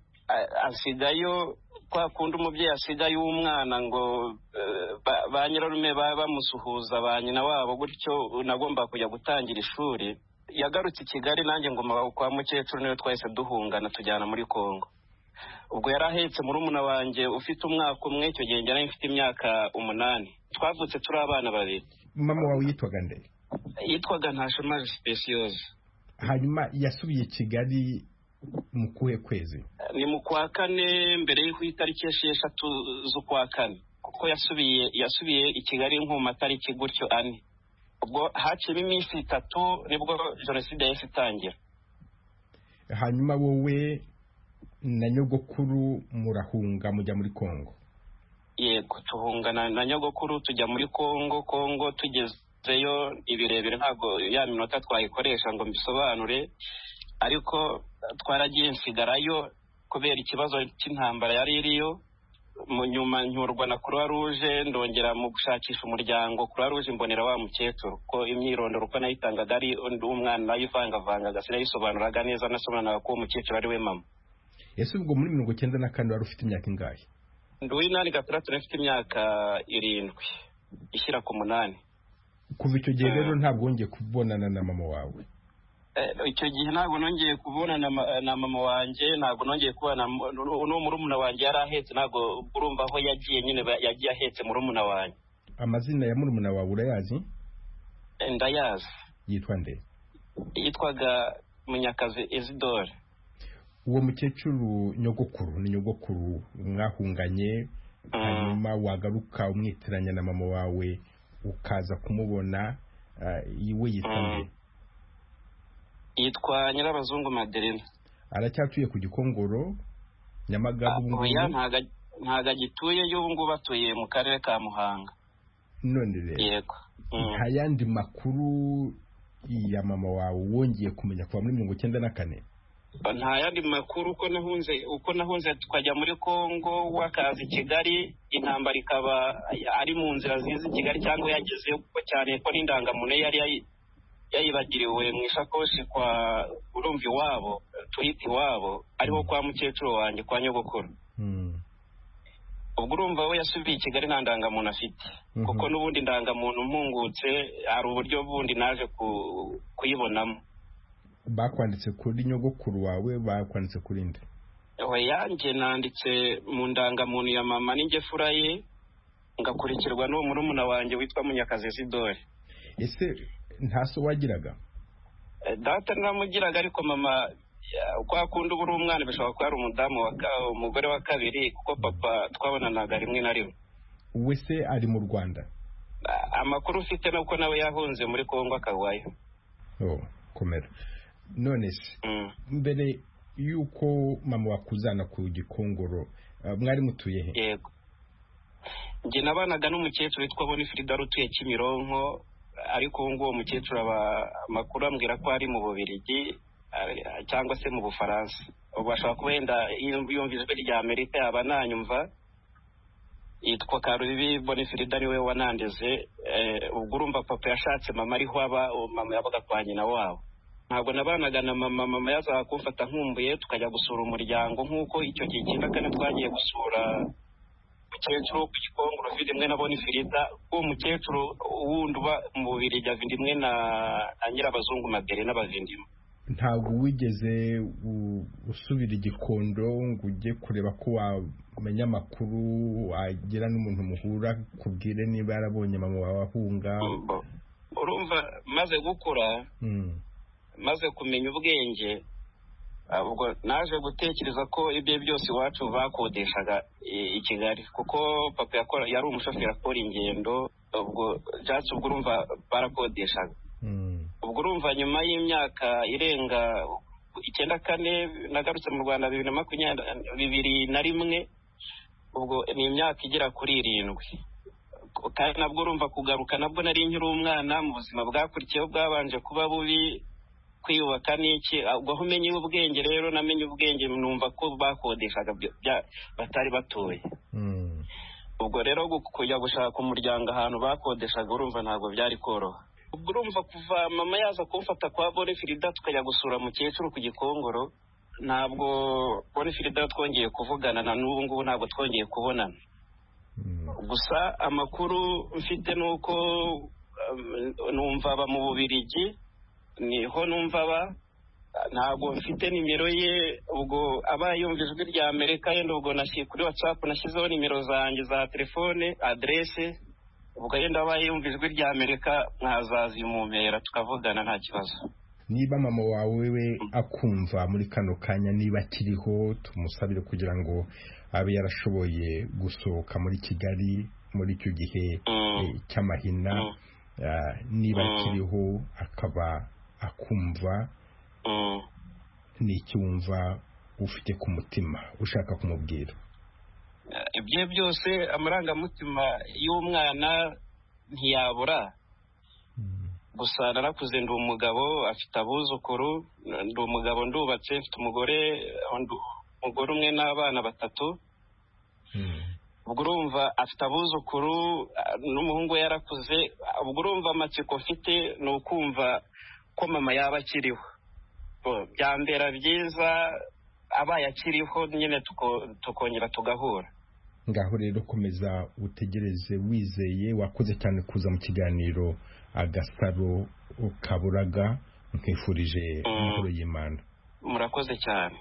Speaker 3: asigayo kwa kundi umubyeyi asigaye umwana ngo ba nyirarume bamusuhuza ba nyina wabo, gutyo nagomba kujya gutangira ishuri. Yagarutse i Kigali, nanjye ngoma kwa mukecuru niwe twahise duhungana tujyana muri Kongo. Ubwo yarahetse murumuna wanjye ufite umwaka umwe, icyo gihe njye mfite imyaka 8. Twavutse turi abana babiri.
Speaker 1: Mama wawe yitwaga nde?
Speaker 3: Yitwaga Ntashamaje Speciose.
Speaker 1: Hanyuma yasubiye Kigali mu kuhe kwezi?
Speaker 3: Ni mu kwa kane, mbere y'itariki 6 z'ukwa kane, kuko yasubiye i Kigali nko mu matariki gutyo 4. Ubwo haciyemo iminsi 3 nibwo jenoside yahise itangira.
Speaker 1: Hanyuma wowe na nyogokuru murahunga mujya muri Kongo?
Speaker 3: Yego, tuhungana na nyogokuru tujya muri Kongo. Tugezeyo ibirebire ntabwo ya minota twayikoresha ngo mbisobanure, ariko twaragiye nsigarayo kubera ikibazo cy'intambara yari iriyo. Mu nyuma nturwa na Croix Rouge, ndongera mu gushakisha umuryango Croix Rouge, mbonera wa mukecuru ko imyirondoro uko nayitangaga ari umwana nayivangavangaga, sinayisobanuraga neza, nasobanuraga ko umukecuru ari we mama.
Speaker 1: Ese ubwo muri 1994 wari ufite imyaka ingahe?
Speaker 3: Nduwi 8 nafite imyaka 7 ishyira ku 8.
Speaker 1: Kuva icyo gihe rero ntabwo wongeye kubonana na mama wawe?
Speaker 3: Icyo gihe ntabwo nongeye kubonana na mama wanjye, ntabwo nongeye kubana no murumuna wanjye yarahetse. Ntabwo urumva aho yagiye, nyine yagiye ahetse murumuna wanjye.
Speaker 1: Amazina ya murumuna wawe urayazi?
Speaker 3: Ndayazi.
Speaker 1: Yitwa nde?
Speaker 3: Yitwaga Munyakazi Isidore.
Speaker 1: Uwo mukecuru nyogokuru ni nyogokuru mwahunganye, hanyuma wagaruka umwitiranya na mama wawe ukaza kumubona, iwe yitwa nde?
Speaker 3: Yitwa Nyirabazungu Madeline.
Speaker 1: Aracyatuye ku Gikongoro? Nyamagabe ubu
Speaker 3: oya
Speaker 1: ngubu
Speaker 3: ntago agituye y'ubu ngubu atuye mu karere ka Muhanga.
Speaker 1: none rero
Speaker 3: Yego.
Speaker 1: nta yandi makuru ya mama wawe wongeye kumenya kuva muri 1994?
Speaker 3: Nta yandi makuru uko nahunze tukajya muri Kongo wakaza i Kigali, intambara ikaba ari mu nzira ziza i Kigali cyangwa yagezeyo, kuko cyane ko n'indangamuntu yari yayibagiriwe mu isakoshi kwa urumva iwabo, tuhita iwabo, ariho kwa mukecuru wanjye, kwa nyogokuru. Ubwo urumva we yasubiye i Kigali nta ndangamuntu afite, kuko n'ubundi ndangamuntu mpungutse hari uburyo bundi naje kuyibonamo.
Speaker 1: Bakwanditse kuri nyogokuru wawe, bakwanditse kuri nde?
Speaker 3: Yanjye nanditse mu ndangamuntu ya mama n'ingefura ye, ngakurikirwa n'uwo murumuna wanjye witwa Munyakazi Isidore.
Speaker 1: Ese nta so wagiraga?
Speaker 3: Data namugiraga, ariko mama kwa kundi ubura umwana bishobora kuba ari umugore wa kabiri, kuko papa twabonanaga rimwe na rimwe.
Speaker 1: We se ari mu Rwanda?
Speaker 3: Amakuru ufite nuko nawe yahunze muri Kongo akagwayo.
Speaker 1: Komera. None se mbere yuko mama wakuzana ku Gikongoro mwari mutuye he?
Speaker 3: Yego, njye nabanaga n'umukecuru witwa Bonifrida utuye Kimironko, ariko ubu nguwo mukecuru amakuru ambwira ko ari mu Bubiligi cyangwa se mu Bufaransa. Ubu ashobora kuba wenda yumva ijwi rya Amerika yaba nanyumva. Yitwa Karubibi Bonifrida, niwe wanandeze. Ubwo urumva papa yashatse mama ariho aba, mama yabaga kwa nyina wabo. Ntabwo nabanaga na mama yazaga kumfata nkumbuye tukajya gusura umuryango, nk'uko icyo gihe cy'indakane twagiye gusura umukecuru ku Gikongoro ufite imwe na Bonifrida. Uwo mukecuru wundi uba mu Bubiligi avindi imwe na Nyirabazungu Madere n'abavindimo.
Speaker 1: Ntabwo wigeze usubira Igikondo ngo ujye kureba ko wamenya amakuru, wagira n'umuntu muhura kubwire niba yarabonye mama wawe ahunga?
Speaker 3: Urumva maze gukura, maze kumenya ubwenge, ubwo naje gutekereza ko ibyo byose iwacu bakodeshaga i Kigali, kuko papa yari umushoferi akora ingendo. Ubwo byatsi ubwo urumva barakodeshaga. Ubwo urumva nyuma y'imyaka irenga 94 nagarutse mu Rwanda 2021, ubwo ni imyaka igera kuri 7. Kandi nabwo urumva kugaruka nabwo nari nkiri umwana, mu buzima bwakurikiyeho bwabanje kuba bubi, kwiyubaka n'iki. Ubwo aho umenye ubwenge rero, namenye ubwenge numva ko bakodeshaga batari batuye. Ubwo rero kujya gushaka umuryango ahantu bakodeshaga urumva ntabwo byari koroha. Ubwo urumva kuva mama yaza kumfata kwa Bonifrida tukajya gusura mukecuru ku Gikongoro, ntabwo Bonifrida twongeye kuvugana, na n'ubu ngubu ntabwo twongeye kubonana. Gusa amakuru mfite nuko numva aba mu Bubiligi, niho numva aba. Ntabwo mfite nimero ye, ubwo aba yumva ijwi rya Amerika yenda ubwo nashyize kuri WhatsApp, nashyizeho nimero zanjye za telefone, adresse. Ubwo yenda aba yumva ijwi rya Amerika mwazazimumpera tukavugana nta kibazo.
Speaker 1: Niba mama wawe we akumva muri kano kanya, niba akiriho, tumusabire kugira ngo abe yarashoboye gusohoka muri Kigali muri icyo gihe cy'amahina. Niba akiriho akaba akumva, ni iki wumva ufite ku mutima ushaka kumubwira?
Speaker 3: Ibyo byose amarangamutima y'umwana ntiyabura. Gusa narakuze, ndi umugabo, afite abuzukuru, ndi umugabo, ndubatse, mfite umugore umwe n'abana 3. Ubwo urumva afite abuzukuru n'umuhungu we yarakuze. Ubwo urumva amatsiko mfite ni ukumva ko mama yaba akiriho. Byambera byiza abaye akiriho nyine tukongera tugahura.
Speaker 1: Ngaho rero komeza utegereze wizeye. Wakoze cyane kuza mu kiganiro Agasaro Kaburaga, nkwifurije amahoro y'Imana.
Speaker 3: Murakoze cyane.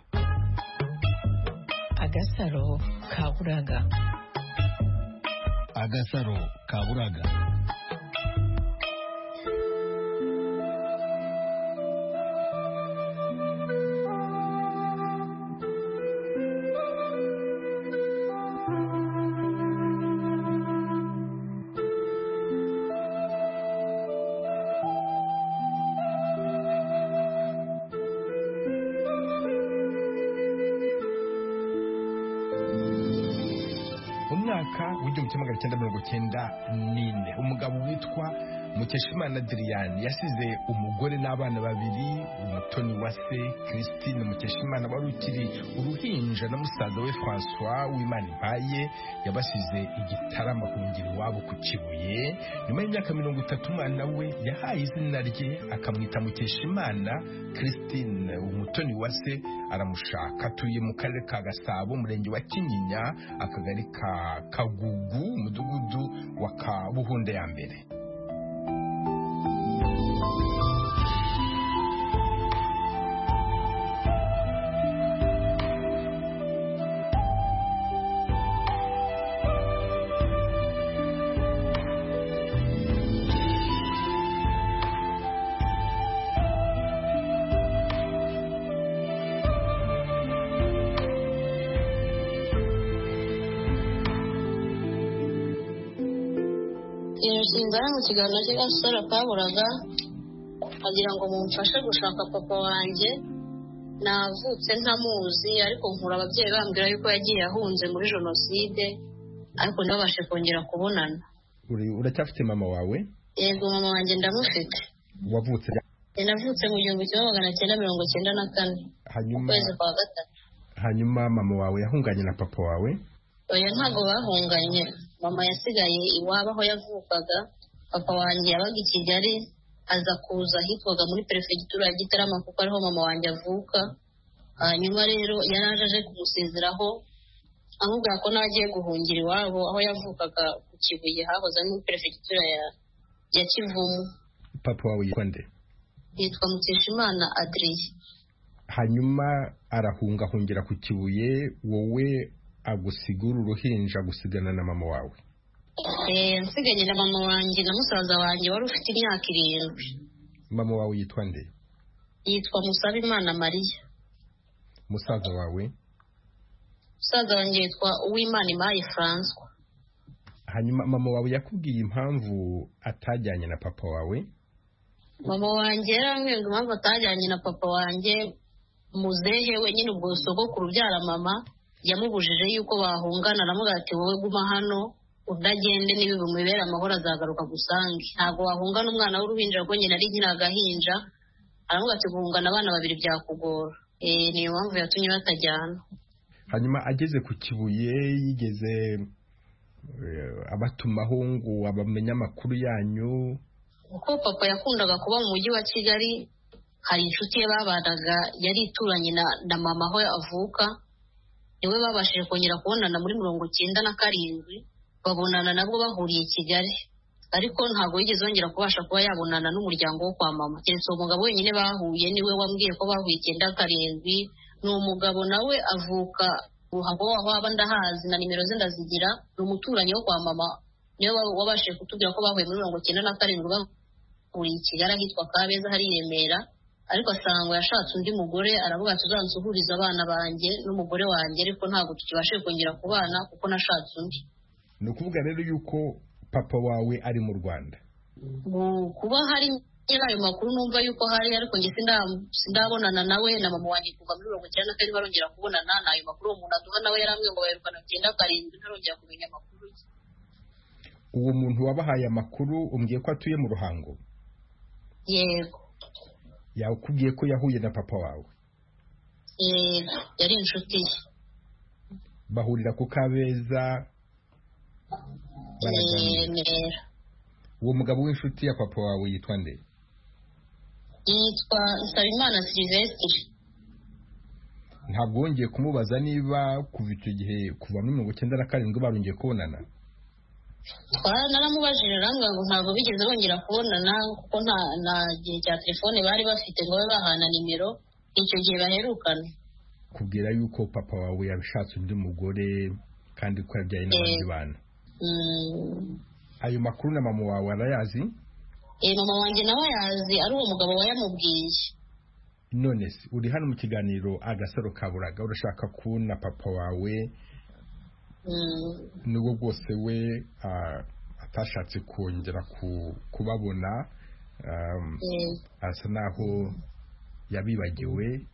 Speaker 5: Agasaro Kaburaga.
Speaker 6: Agasaro Kaburaga.
Speaker 1: mwaka w'1994 umugabo witwa Mukeshimana Adrian yasize umugore n'abana babiri, umutoni wa se Christine Mukeshimana wari ukiri uruhinja na musaza we François Uwimanimpaye yabasize igitarama kungira iwabo ku Kibuye. Nyuma y'imyaka 30 umwana we yahaye izina rye akamwita Mukeshimana Christine. Umutoni wa se aramushaka, atuye mu karere ka Gasabo, umurenge wa Kinyinya, akagari ka Kagugu, umudugudu wa Kabuhunde ya mbere.
Speaker 4: Sinzara mu kiganiro cy'agasaro kaburaga agira ngo mumfashe gushaka papa wanjye. Navutse ntamuzi ariko nkura ababyeyi bambwira yuko yagiye ahunze muri jenoside, ariko ntibabashe kongera kubonana.
Speaker 1: Uracyafite mama wawe?
Speaker 4: Yego, mama wanjye ndamufite.
Speaker 1: Wavutse?
Speaker 4: Navutse mu 1994
Speaker 1: hanyuma
Speaker 4: kwezi kwa gatatu.
Speaker 1: Hanyuma mama wawe yahunganye na papa wawe?
Speaker 4: Oya, ntago bahunganye. Mama yasigaye iwabo aho yavukaga. Papa wanjye yabaga i Kigali, aza kuza hitwaga muri perefegitura ya Gitarama kuko ariho mama wanjye avuka. Hanyuma rero yaraje aje kumusezeraho amubwira ko nagiye guhungira iwabo aho yavukaga ku Kibuye, hahoze ari muri perefegitura ya Kivumu.
Speaker 1: Papa wawe yitwa nde?
Speaker 4: Yitwa Mukeshimana Adrien.
Speaker 1: Hanyuma arahungira ku Kibuye, wowe agusigura uruhinja gusigana na mama wawe?
Speaker 4: Nsiganye na mama wanjye na musaza wanjye wari ufite imyaka 7.
Speaker 1: Mama wawe yitwa nde?
Speaker 4: Yitwa Musabimana Maria.
Speaker 1: Musaza wawe?
Speaker 4: Musaza wanjye yitwa Uwimanimpaye François.
Speaker 1: Hanyuma mama wawe yakubwiye impamvu atajyanye na papa wawe?
Speaker 4: Mama wanjye yarambwiye ngo impamvu atajyanye na papa wanjye, muzehe we nyine ubwo sogokuru ubyara mama yamubujije yuko bahungana. Aramubwira ati wowe guma hano udagende, niba bimubera amahoro azagaruka gusange. Ntabwo wahungana umwana w'uruhinja rwo nyine ari nkina agahinja. Aramubwira ati guhungana abana babiri byakugora. Niyo mpamvu yatumye batajyana.
Speaker 1: Hanyuma ageze ku Kibuye yigeze abatumaho ngo abamenye amakuru yanyu?
Speaker 4: Uko papa yakundaga kuba mu mujyi wa Kigali, hari inshuti ye babanaga yari ituranye na mama aho avuka. Niwe babashije kongera kubonana muri 1997, babonana nabwo bahuriye i Kigali, ariko ntabwo yigeze yongera kubasha kuba yabonana n'umuryango wo kwa mama. Keretse umugabo wenyine bahuye, niwe wambwiye ko bahuye 1997. Ni umugabo nawe avuka Ruhango, aho aba ndahazi na nimero ze ndazigira. Ni umuturanyi wo kwa mama, niwe wabashije kutubwira ko bahuye muri 1997 bahuriye i Kigali ahitwa Kabeza hari i Remera. Ariko asanga yashatse undi mugore, aravuga ati uzansuhuriza abana banjye n'umugore wanjye, ariko ntabwo tukibashe kongera kubana kuko nashatse undi.
Speaker 1: Ni ukuvuga rero yuko papa wawe ari mu Rwanda?
Speaker 4: Kuba hari ayo makuru numva yuko hari, ariko njye sindabonana nawe na mama wanjye kuva muri 1994 barongera kubonana. Nayo makuru umuntu aduha nawe yarambwiye ngo bayirukana 1997 ntarongera kumenya amakuru ye.
Speaker 1: Uwo muntu wabahaye amakuru umbwiye ko atuye mu Ruhango?
Speaker 4: Yego.
Speaker 1: Yakubwiye ko yahuye na papa wawe?
Speaker 4: Yari inshuti ye.
Speaker 1: Bahurira ku Kabeza
Speaker 4: baraganira.
Speaker 1: Uwo mugabo w'inshuti ya papa wawe yitwa nde?
Speaker 4: Yitwa Nsabimana Sylvestre.
Speaker 1: Ntabwo wongeye kumubaza niba kuva icyo gihe kuva muri 1997 barongeye kubonana?
Speaker 4: Naramubajije arambwira ngo ntabwo bigeze bongera kubonana kuko nta gihe cya telefone bari bafite ngo babe bahana nimero icyo gihe baherukana.
Speaker 1: Kubwira yuko papa wawe yabishatse undi mugore kandi ko yabyaye n'abandi bana? Ayo makuru na mama wawe arayazi?
Speaker 4: Mama wanjye nawe yazi, ari uwo mugabo wayamubwiye.
Speaker 1: None se uri hano mu kiganiro Agasaro Kaburaga, urashaka kubona papa wawe nubwo bwose we atashatse kongera kubabona, asa naho yabibagiwe.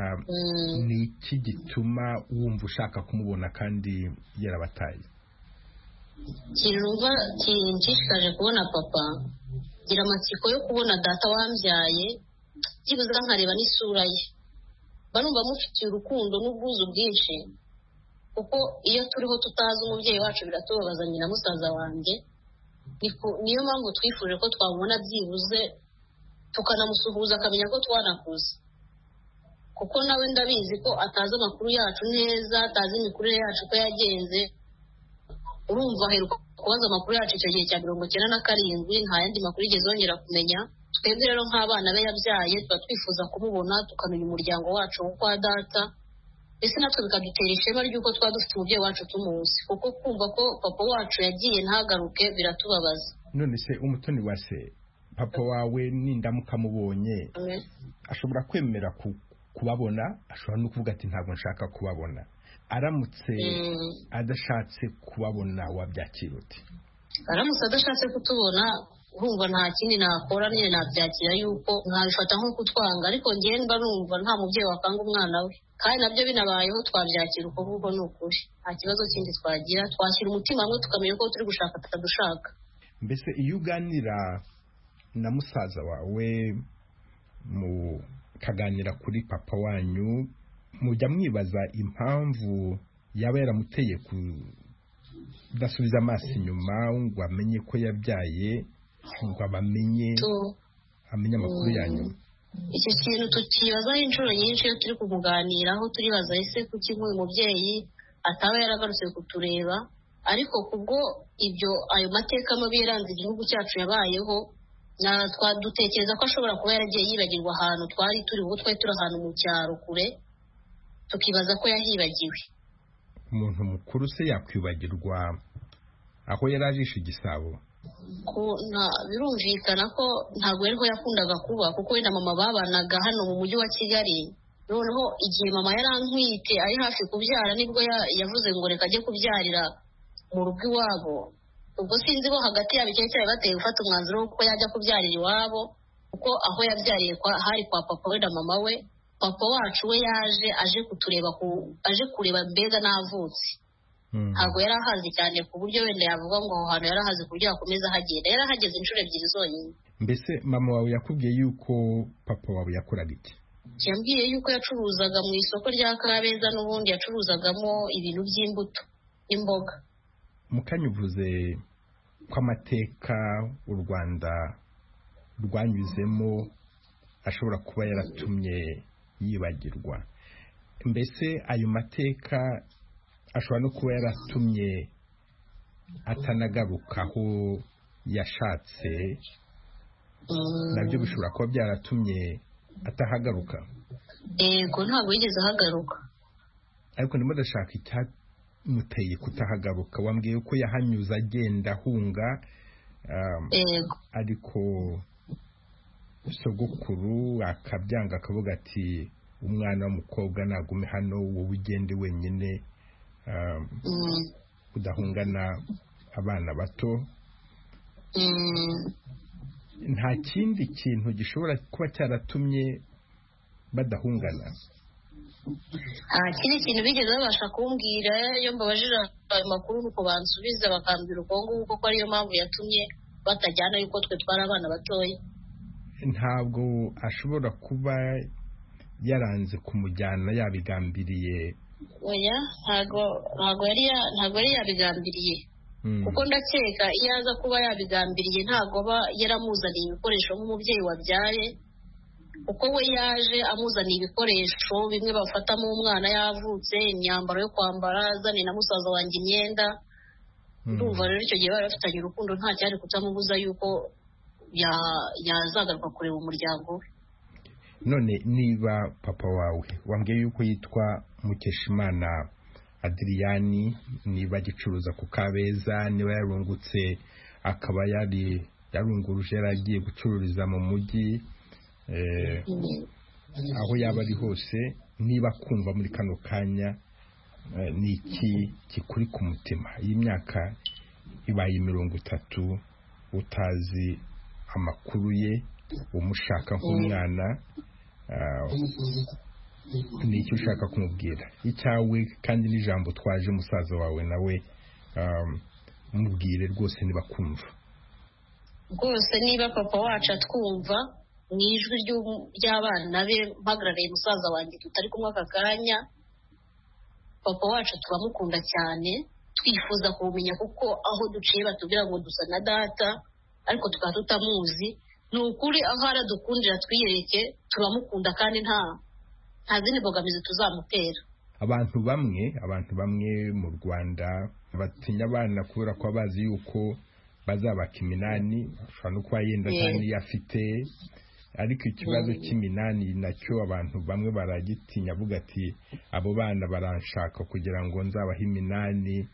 Speaker 1: Ni iki gituma wumva ushaka kumubona kandi yarabataye?
Speaker 8: kirumva kinshishikaje kubona papa gira amatsiko yo kubona data wambyaye byibuze nkareba n'isura ye barumva mufitiye urukundo n'ubwuzu bwinshi kuko iyo turiho tutazi umubyeyi wacu biratubabaza nyina musaza wanjye niyo mpamvu twifuje ko twamubona byibuze tukanamusuhuza akamenya ko twanakuze kuko nawe ndabizi ko atazi amakuru yacu neza atazi imikurire yacu ko yagenze urumva aheruka kubaza amakuru yacu icyo gihe cya 97 nta yandi makuru yigeze yongera kumenya twebwe rero nk'abana be yabyaye tuba twifuza kumubona tukamenya umuryango wacu wo kwa data ese natwe bikadutera ishema ry'uko twaba dufite umubyeyi wacu tumuzi kuko kumva ko papa wacu yagiye ntagaruke biratubabaza.
Speaker 1: None se umutoni wa se papa wawe nindamuka mubonye ashobora kwemera kubabona ashobora no kuvuga ati ntabwo nshaka kubabona aramutse adashatse kubabona wabyakira uti?
Speaker 8: Aramutse adashatse kutubona urumva nta kindi nakora nyine nabyakira yuko nkabifata nko kutwanga ariko ngiye mba numva nta mubyeyi wakanga umwana we kandi nabyo binabayeho twabyakira uko vuba ni ukuri nta kibazo kindi twagira twashyira umutima hamwe tukamenya ko turi gushaka tutadushaka.
Speaker 1: Mbese iyo uganira na musaza wawe mukaganira kuri papa wanyu mujya mwibaza impamvu yaba yaramuteye kudasubiza amaso inyuma ngo amenye ko yabyaye ngo amenye amakuru yanyu?
Speaker 8: Icyo kintu tukibazaho inshuro nyinshi iyo turi kumuganiraho turibaza ese kuki nk'uyu mubyeyi ataba yaragarutse kutureba ariko kubwo ibyo ayo mateka mabi yaranze igihugu cyacu yabayeho dutekereza ko ashobora kuba yaragiye yibagirwa ahantu twari turi ubu twari turi ahantu mu cyaro kure tukibaza ko yahibagiwe.
Speaker 1: Umuntu mukuru se yakwibagirwa aho yari ajishe igisabo?
Speaker 8: Birumvikana ko ntabwo ariho yakundaga kuba kuko wenda mama babanaga hano mu mujyi wa Kigali noneho igihe mama yarantwite ari hafi kubyara nibwo yavuze ngo reka ajye kubyarira mu rugo iwabo ubwo sinzi bo hagati yabo icyo cyari bateye gufata umwanzuro w'uko yajya kubyarira iwabo kuko aho yabyariye hari kwa papa we na mama we. Papa wacu we yaje aje kutureba aje kureba mbega navutse ntabwo yari ahazi cyane ku buryo wenda yavuga ngo aho hantu yari ahazi ku buryo yakomeza hagenda yari ahageze inshuro ebyiri zonyine.
Speaker 1: Mbese mama wawe yakubwiye yuko papa wawe yakoraga iki?
Speaker 8: Yambwiye yuko yacuruzaga mu isoko rya Kabeza n'ubundi yacuruzagamo ibintu by'imbuto n'imboga.
Speaker 1: Mukanyuvuze ko amateka u Rwanda rwanyuzemo ashobora kuba yaratumye yibagirwa. Mbese ayo mateka ashobora no kuba yaratumye atanagaruka aho yashatse nabyo bishobora kuba byaratumye atahagaruka?
Speaker 8: Yego ntabwo yigeze ahagaruka
Speaker 1: ariko ndimo ndashaka icyamuteye kutahagaruka. Wambwiye ko yahanyuze agenda ahunga ariko sogokuru akabyanga akavuga ati umwana w'umukobwa nagume hano wowe ugende wenyine udahungana abana bato. Nta kindi kintu gishobora kuba cyaratumye badahungana?
Speaker 8: Ikindi kintu bigeze babasha kumbwira iyo mbabajije ayo makuru nuko bansubiza bakambwira ubwongo kuko ariyo mpamvu yatumye batajyana yuko twe twari abana batoya.
Speaker 1: Ntabwo ashobora kuba yaranze kumujyana yabigambiriye?
Speaker 8: Oya ntabwo yari yabigambiriye kuko ndakeka iyo aza kuba yabigambiriye ntabwo aba yaramuzaniye ibikoresho nk'umubyeyi wabyaye kuko we yaje amuzaniye ibikoresho bimwe bafatamo umwana yavutse imyambaro yo kwambara azaniye na musaza wanjye imyenda. Ndumva rero icyo gihe bari bafitanye urukundo nta cyari kutamubuza yuko yazagaruka kureba umuryango we.
Speaker 1: None niba papa wawe wambwiye yuko yitwa Mukeshimana Adriani, niba agicuruza ku Kabeza, niba yarungutse akaba yarunguruje yaragiye gucururiza mu mujyi aho yaba ari hose, niba kumva muri kano kanya ni iki kikuri ku mutima? Iyi myaka ibaye 30 utazi amakuru ye umushaka nk'umwana, ni icyo ushaka kumubwira icyawe kandi n'ijambo twaje musaza wawe nawe mubwire rwose nibakumva.
Speaker 8: rwose niba papa wacu atwumva mu ijwi ry'abana be mpagarariye musaza wanjye tutari kumwe aka kanya, papa wacu turamukunda cyane, twifuza kumumenya kuko aho duciye batubwira ngo dusa na data ariko tukaba tutamuzi. Ni ukuri aho aradukundira twiyereke, turamukunda kandi nta zindi mbogamizi tuzamutera.
Speaker 1: Abantu bamwe mu Rwanda batinya abana kubera ko bazi yuko bazabaka iminani, ashobora no kuba yenda kandi afite, ariko ikibazo cy'iminani nacyo abantu bamwe baragitinya, avuga ati abo bana baranshaka kugira ngo nzabahe iminani.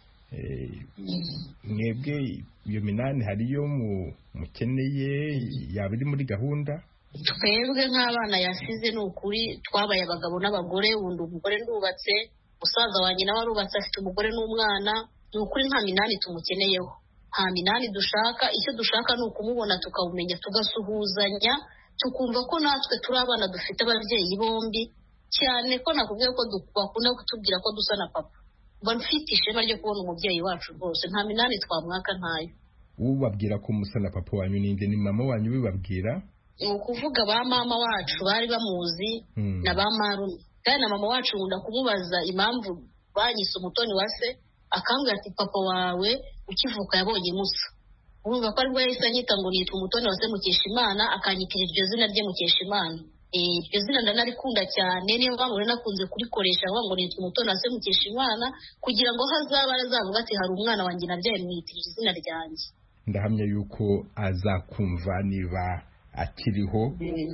Speaker 1: Mwebwe iyo minani hariyo mukeneye, yaba iri muri gahunda?
Speaker 8: Twebwe nk'abana yasize ni ukuri twabaye abagabo n'abagore, wundi umugore ndubatse, musaza wanjye nawe arubatse afite umugore n'umwana. Ni ukuri nta minani tumukeneyeho, nta minani dushaka. Icyo dushaka ni ukumubona tukawumenya, tugasuhuzanya, tukumva ko natwe turi abana dufite ababyeyi bombi, cyane ko nakubwiye ko bakunda kutubwira ko dusa na papa. Mba mfite ishema ryo kubona umubyeyi wacu rwose, nta minani twamwaka ntayo.
Speaker 1: Ubabwira ko musa na papa wanyu ninde? Ni mama wanyu ubibabwira?
Speaker 8: Ni ukuvuga ba mama wacu bari bamuzi na ba marume, kandi na mama wacu nkunda kumubaza impamvu banyise umutoni wa se, akambwira ati papa wawe ukivuka yabonye musa. Urumva ko aribwo yahise anyita ngo nitwa umutoni wa se Mukeshimana, akanyitira iryo zina rye Mukeshimana. Iryo zina ndanarikunda cyane, niyo mpamvu rero nakunze kurikoresha ngo nitwa umutoni wa se Mukeshimana, kugira ngo hazaba azavuga ati hari umwana wanjye nabyaye mwitirira izina ryanjye.
Speaker 1: Ndahamya yuko azakumva niba akiriho,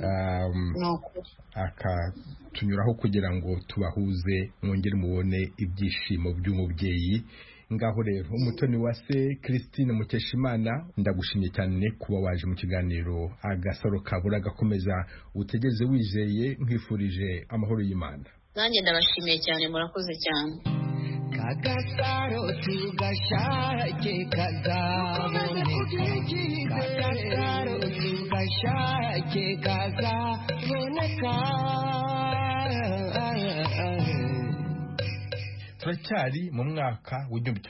Speaker 1: akatunyuraho kugira ngo tubahuze, mwongere mubone ibyishimo by'umubyeyi. Ngaho rero umutoni wa se Christine Mukeshimana, ndagushimye cyane kuba waje mu kiganiro Agasaro Kabura. Gakomeza utegeze wizeye, nkwifurije amahoro y'Imana.
Speaker 8: Nanjye ndabashimiye cyane, murakoze cyane.
Speaker 2: Kagasaro tugashake kazaboneka, Kagasaro tugashake kazaboneka.
Speaker 1: Turacyari mu mwaka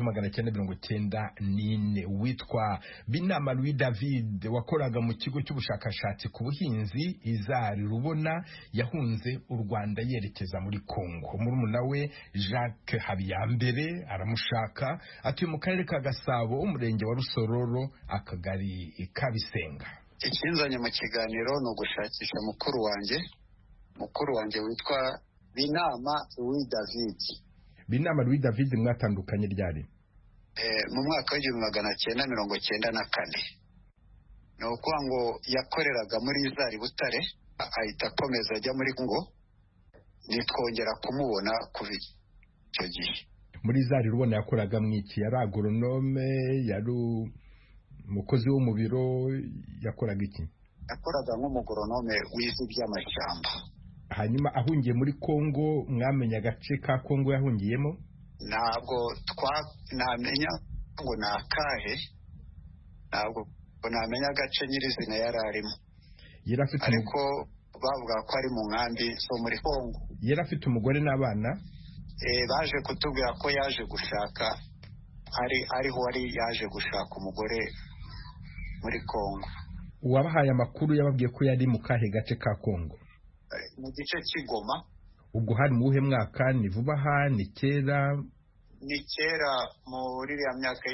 Speaker 1: w'1994, witwa Binama Louis David wakoraga mu kigo cy'ubushakashatsi ku buhinzi Izari Rubona, yahunze u Rwanda yerekeza muri Kongo. Murumuna we Jacques Habiyambere aramushaka, atuye mu karere ka Gasabo, umurenge wa Rusororo, akagari ka Bisenga.
Speaker 9: Ikinzanye mu kiganiro no gushakisha mukuru wanjye witwa Binama Louis David.
Speaker 1: Binama Louis David mwatandukanye ryari?
Speaker 9: Mu mwaka w'1994. Ni ukuvuga ngo yakoreraga muri Izari Butare, ahita akomeza ajya muri Kongo, nitwongera kumubona kuva icyo gihe.
Speaker 1: Muri Izari Rubona yakoraga mwiki? Yari agoronome, yari umukozi wo mu biro, yakoraga iki?
Speaker 9: Yakoraga nk'umugoronome wize iby'amashyamba.
Speaker 1: Hanyuma ahungiye muri Kongo, mwamenya agace ka Kongo yahungiyemo?
Speaker 9: Ntabwo namenya ngo nakahe, ntabwo namenya agace nyirizina yari arimo, ariko bavuga ko ari mu nkambi zo muri Kongo.
Speaker 1: Yari afite umugore n'abana?
Speaker 9: Baje kutubwira ko yaje gushaka, ariho wari yaje gushaka umugore muri Kongo.
Speaker 1: Uwabahaye amakuru yababwiye ko yari mu kahe gace ka Kongo?
Speaker 9: Mu gice cy'Igoma.
Speaker 1: Ubwo hari mu buhe mwaka? Ni vuba aha? Ni kera?
Speaker 9: Ni kera muri ya myaka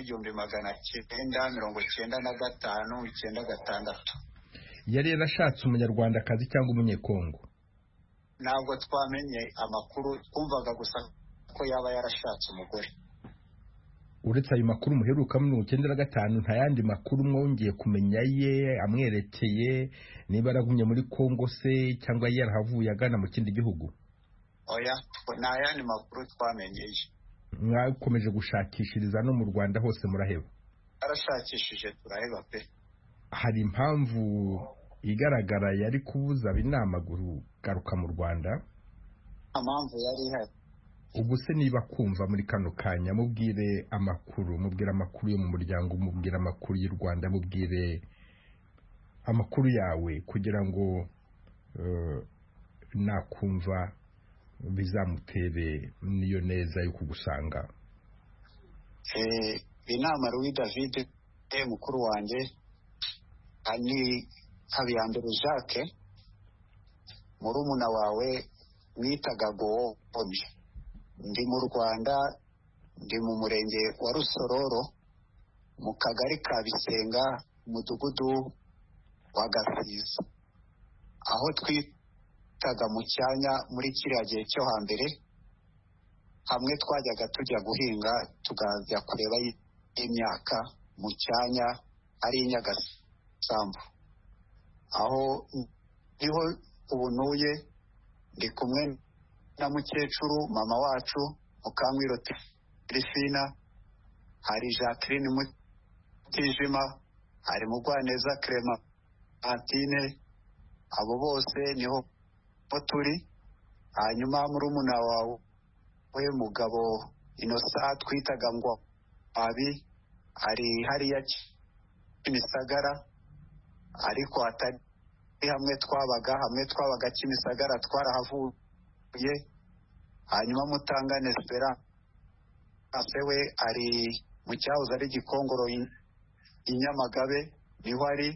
Speaker 9: y'1995-96.
Speaker 1: Yari yarashatse umunyarwandakazi cyangwa umunyekongo?
Speaker 9: Ntabwo twamenye amakuru, twumvaga gusa ko yaba yarashatse umugore.
Speaker 1: Uretse ayo makuru muheruka mu 1995, nta yandi makuru mwongeye kumenya ye amwerekeye, niba aragumye muri Kongo se cyangwa yarahavuye agana mu kindi gihugu?
Speaker 9: Oya, nta yandi makuru twamenyeye.
Speaker 1: Mwakomeje gushakishiriza no mu Rwanda hose muraheba?
Speaker 9: Arashakishije turaheba pe.
Speaker 1: Hari impamvu igaragara yari kubuza Binama kugaruka mu Rwanda?
Speaker 9: Impamvu yari ihari.
Speaker 1: Ubu se niba kumva muri kano kanya, mubwire amakuru yo mu muryango, mubwire amakuru y'u Rwanda, mubwire amakuru yawe kugira ngo nakumva bizamutere niyo neza yo kugusanga.
Speaker 9: Binama Louis David mukuru wanjye ani Habiyambere Jacques murumuna wawe mwitaga Goonje. Ndi mu Rwanda, ndi mu murenge wa Rusororo mu kagari ka Bisenga mudugudu wa Gasiza, aho twitaga mu cyanya muri kiriya gihe cyo hambere. Hamwe twajyaga tujya guhinga tukajya kureba imyaka mu cyanya ari Nyagasambu, aho niho ubunuye ndi kumwe na mukecuru mama wacu Mukamwiro Trifina, hari Jacqueline Mutijima, hari Mugwaneza Clementine, abo bose niho turi. Hanyuma murumuna wawe mugabo Innocent twitaga ngo abi ari hariya Kimisagara, ariko atari hamwe twabaga Kimisagara twarahavuye. Hanyuma Mutangane Esperance we ari mu cyahoze ari Gikongoro Inyamagabe niho ari.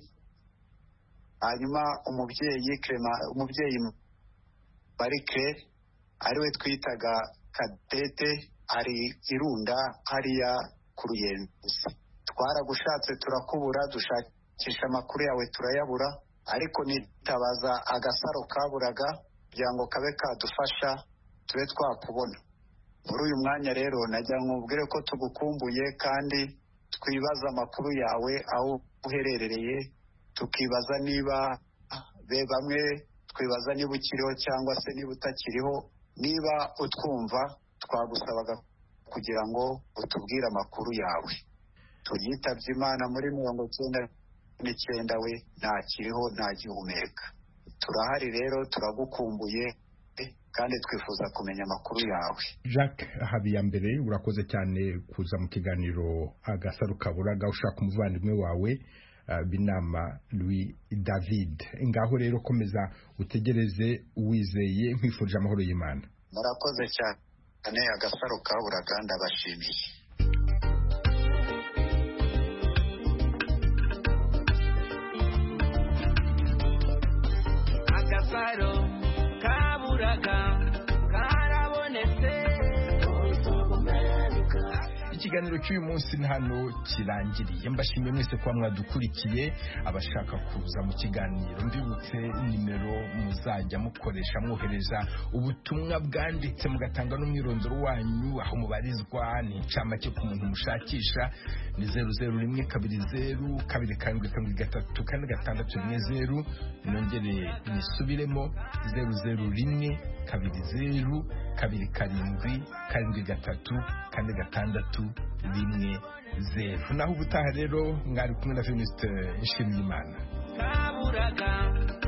Speaker 9: Hanyuma umubyeyi Barike ariwe twitaga Kadete ari Irunda hariya ku Ruyenzi. Twaragushatse turakubura, dushakisha amakuru yawe turayabura, ariko nitabaza agasaro kaburaga kugira ngo kabe kadufasha tube twakubona. Muri uyu mwanya rero najya nkubwire ko tugukumbuye kandi twibaza amakuru yawe aho uherereye, tukibaza niba bamwe twibaza niba ukiriho cyangwa se niba utakiriho. Niba utwumva twagusabaga kugira ngo utubwire amakuru yawe. Tuyitabye Imana muri 99 we ntakiriho, ntagihumeka. Turahari rero, turagukumbuye kandi twifuza kumenya amakuru yawe.
Speaker 1: Jacques Habiyambere, urakoze cyane kuza mu kiganiro Agasaro Kaburaga ushaka umuvandimwe wawe Binama Louis David. Ngaho rero komeza utegereze wizeye, nkwifurije amahoro y'Imana.
Speaker 9: Murakoze cyane. Agasaro Kaburaga ndabashimiye.
Speaker 2: Agasaro Kaburaga karabonetse.
Speaker 1: Ikiganiro cy'uyu munsi hano kirangiriye. Mbashimiye mwese kwa mwadukurikiye. Abashaka kuza mu kiganiro mbibutse nimero muzajya mukoresha mwohereza ubutumwa bwanditse mugatanga n'umwirondoro wanyu aho mubarizwa n'incamake ku muntu mushakisha. Ni 00127273 nongere nisubiremo 0012773 naho ubutaha rero mwari kumwe na Venuste Nshimiyimana.
Speaker 2: Kaburaga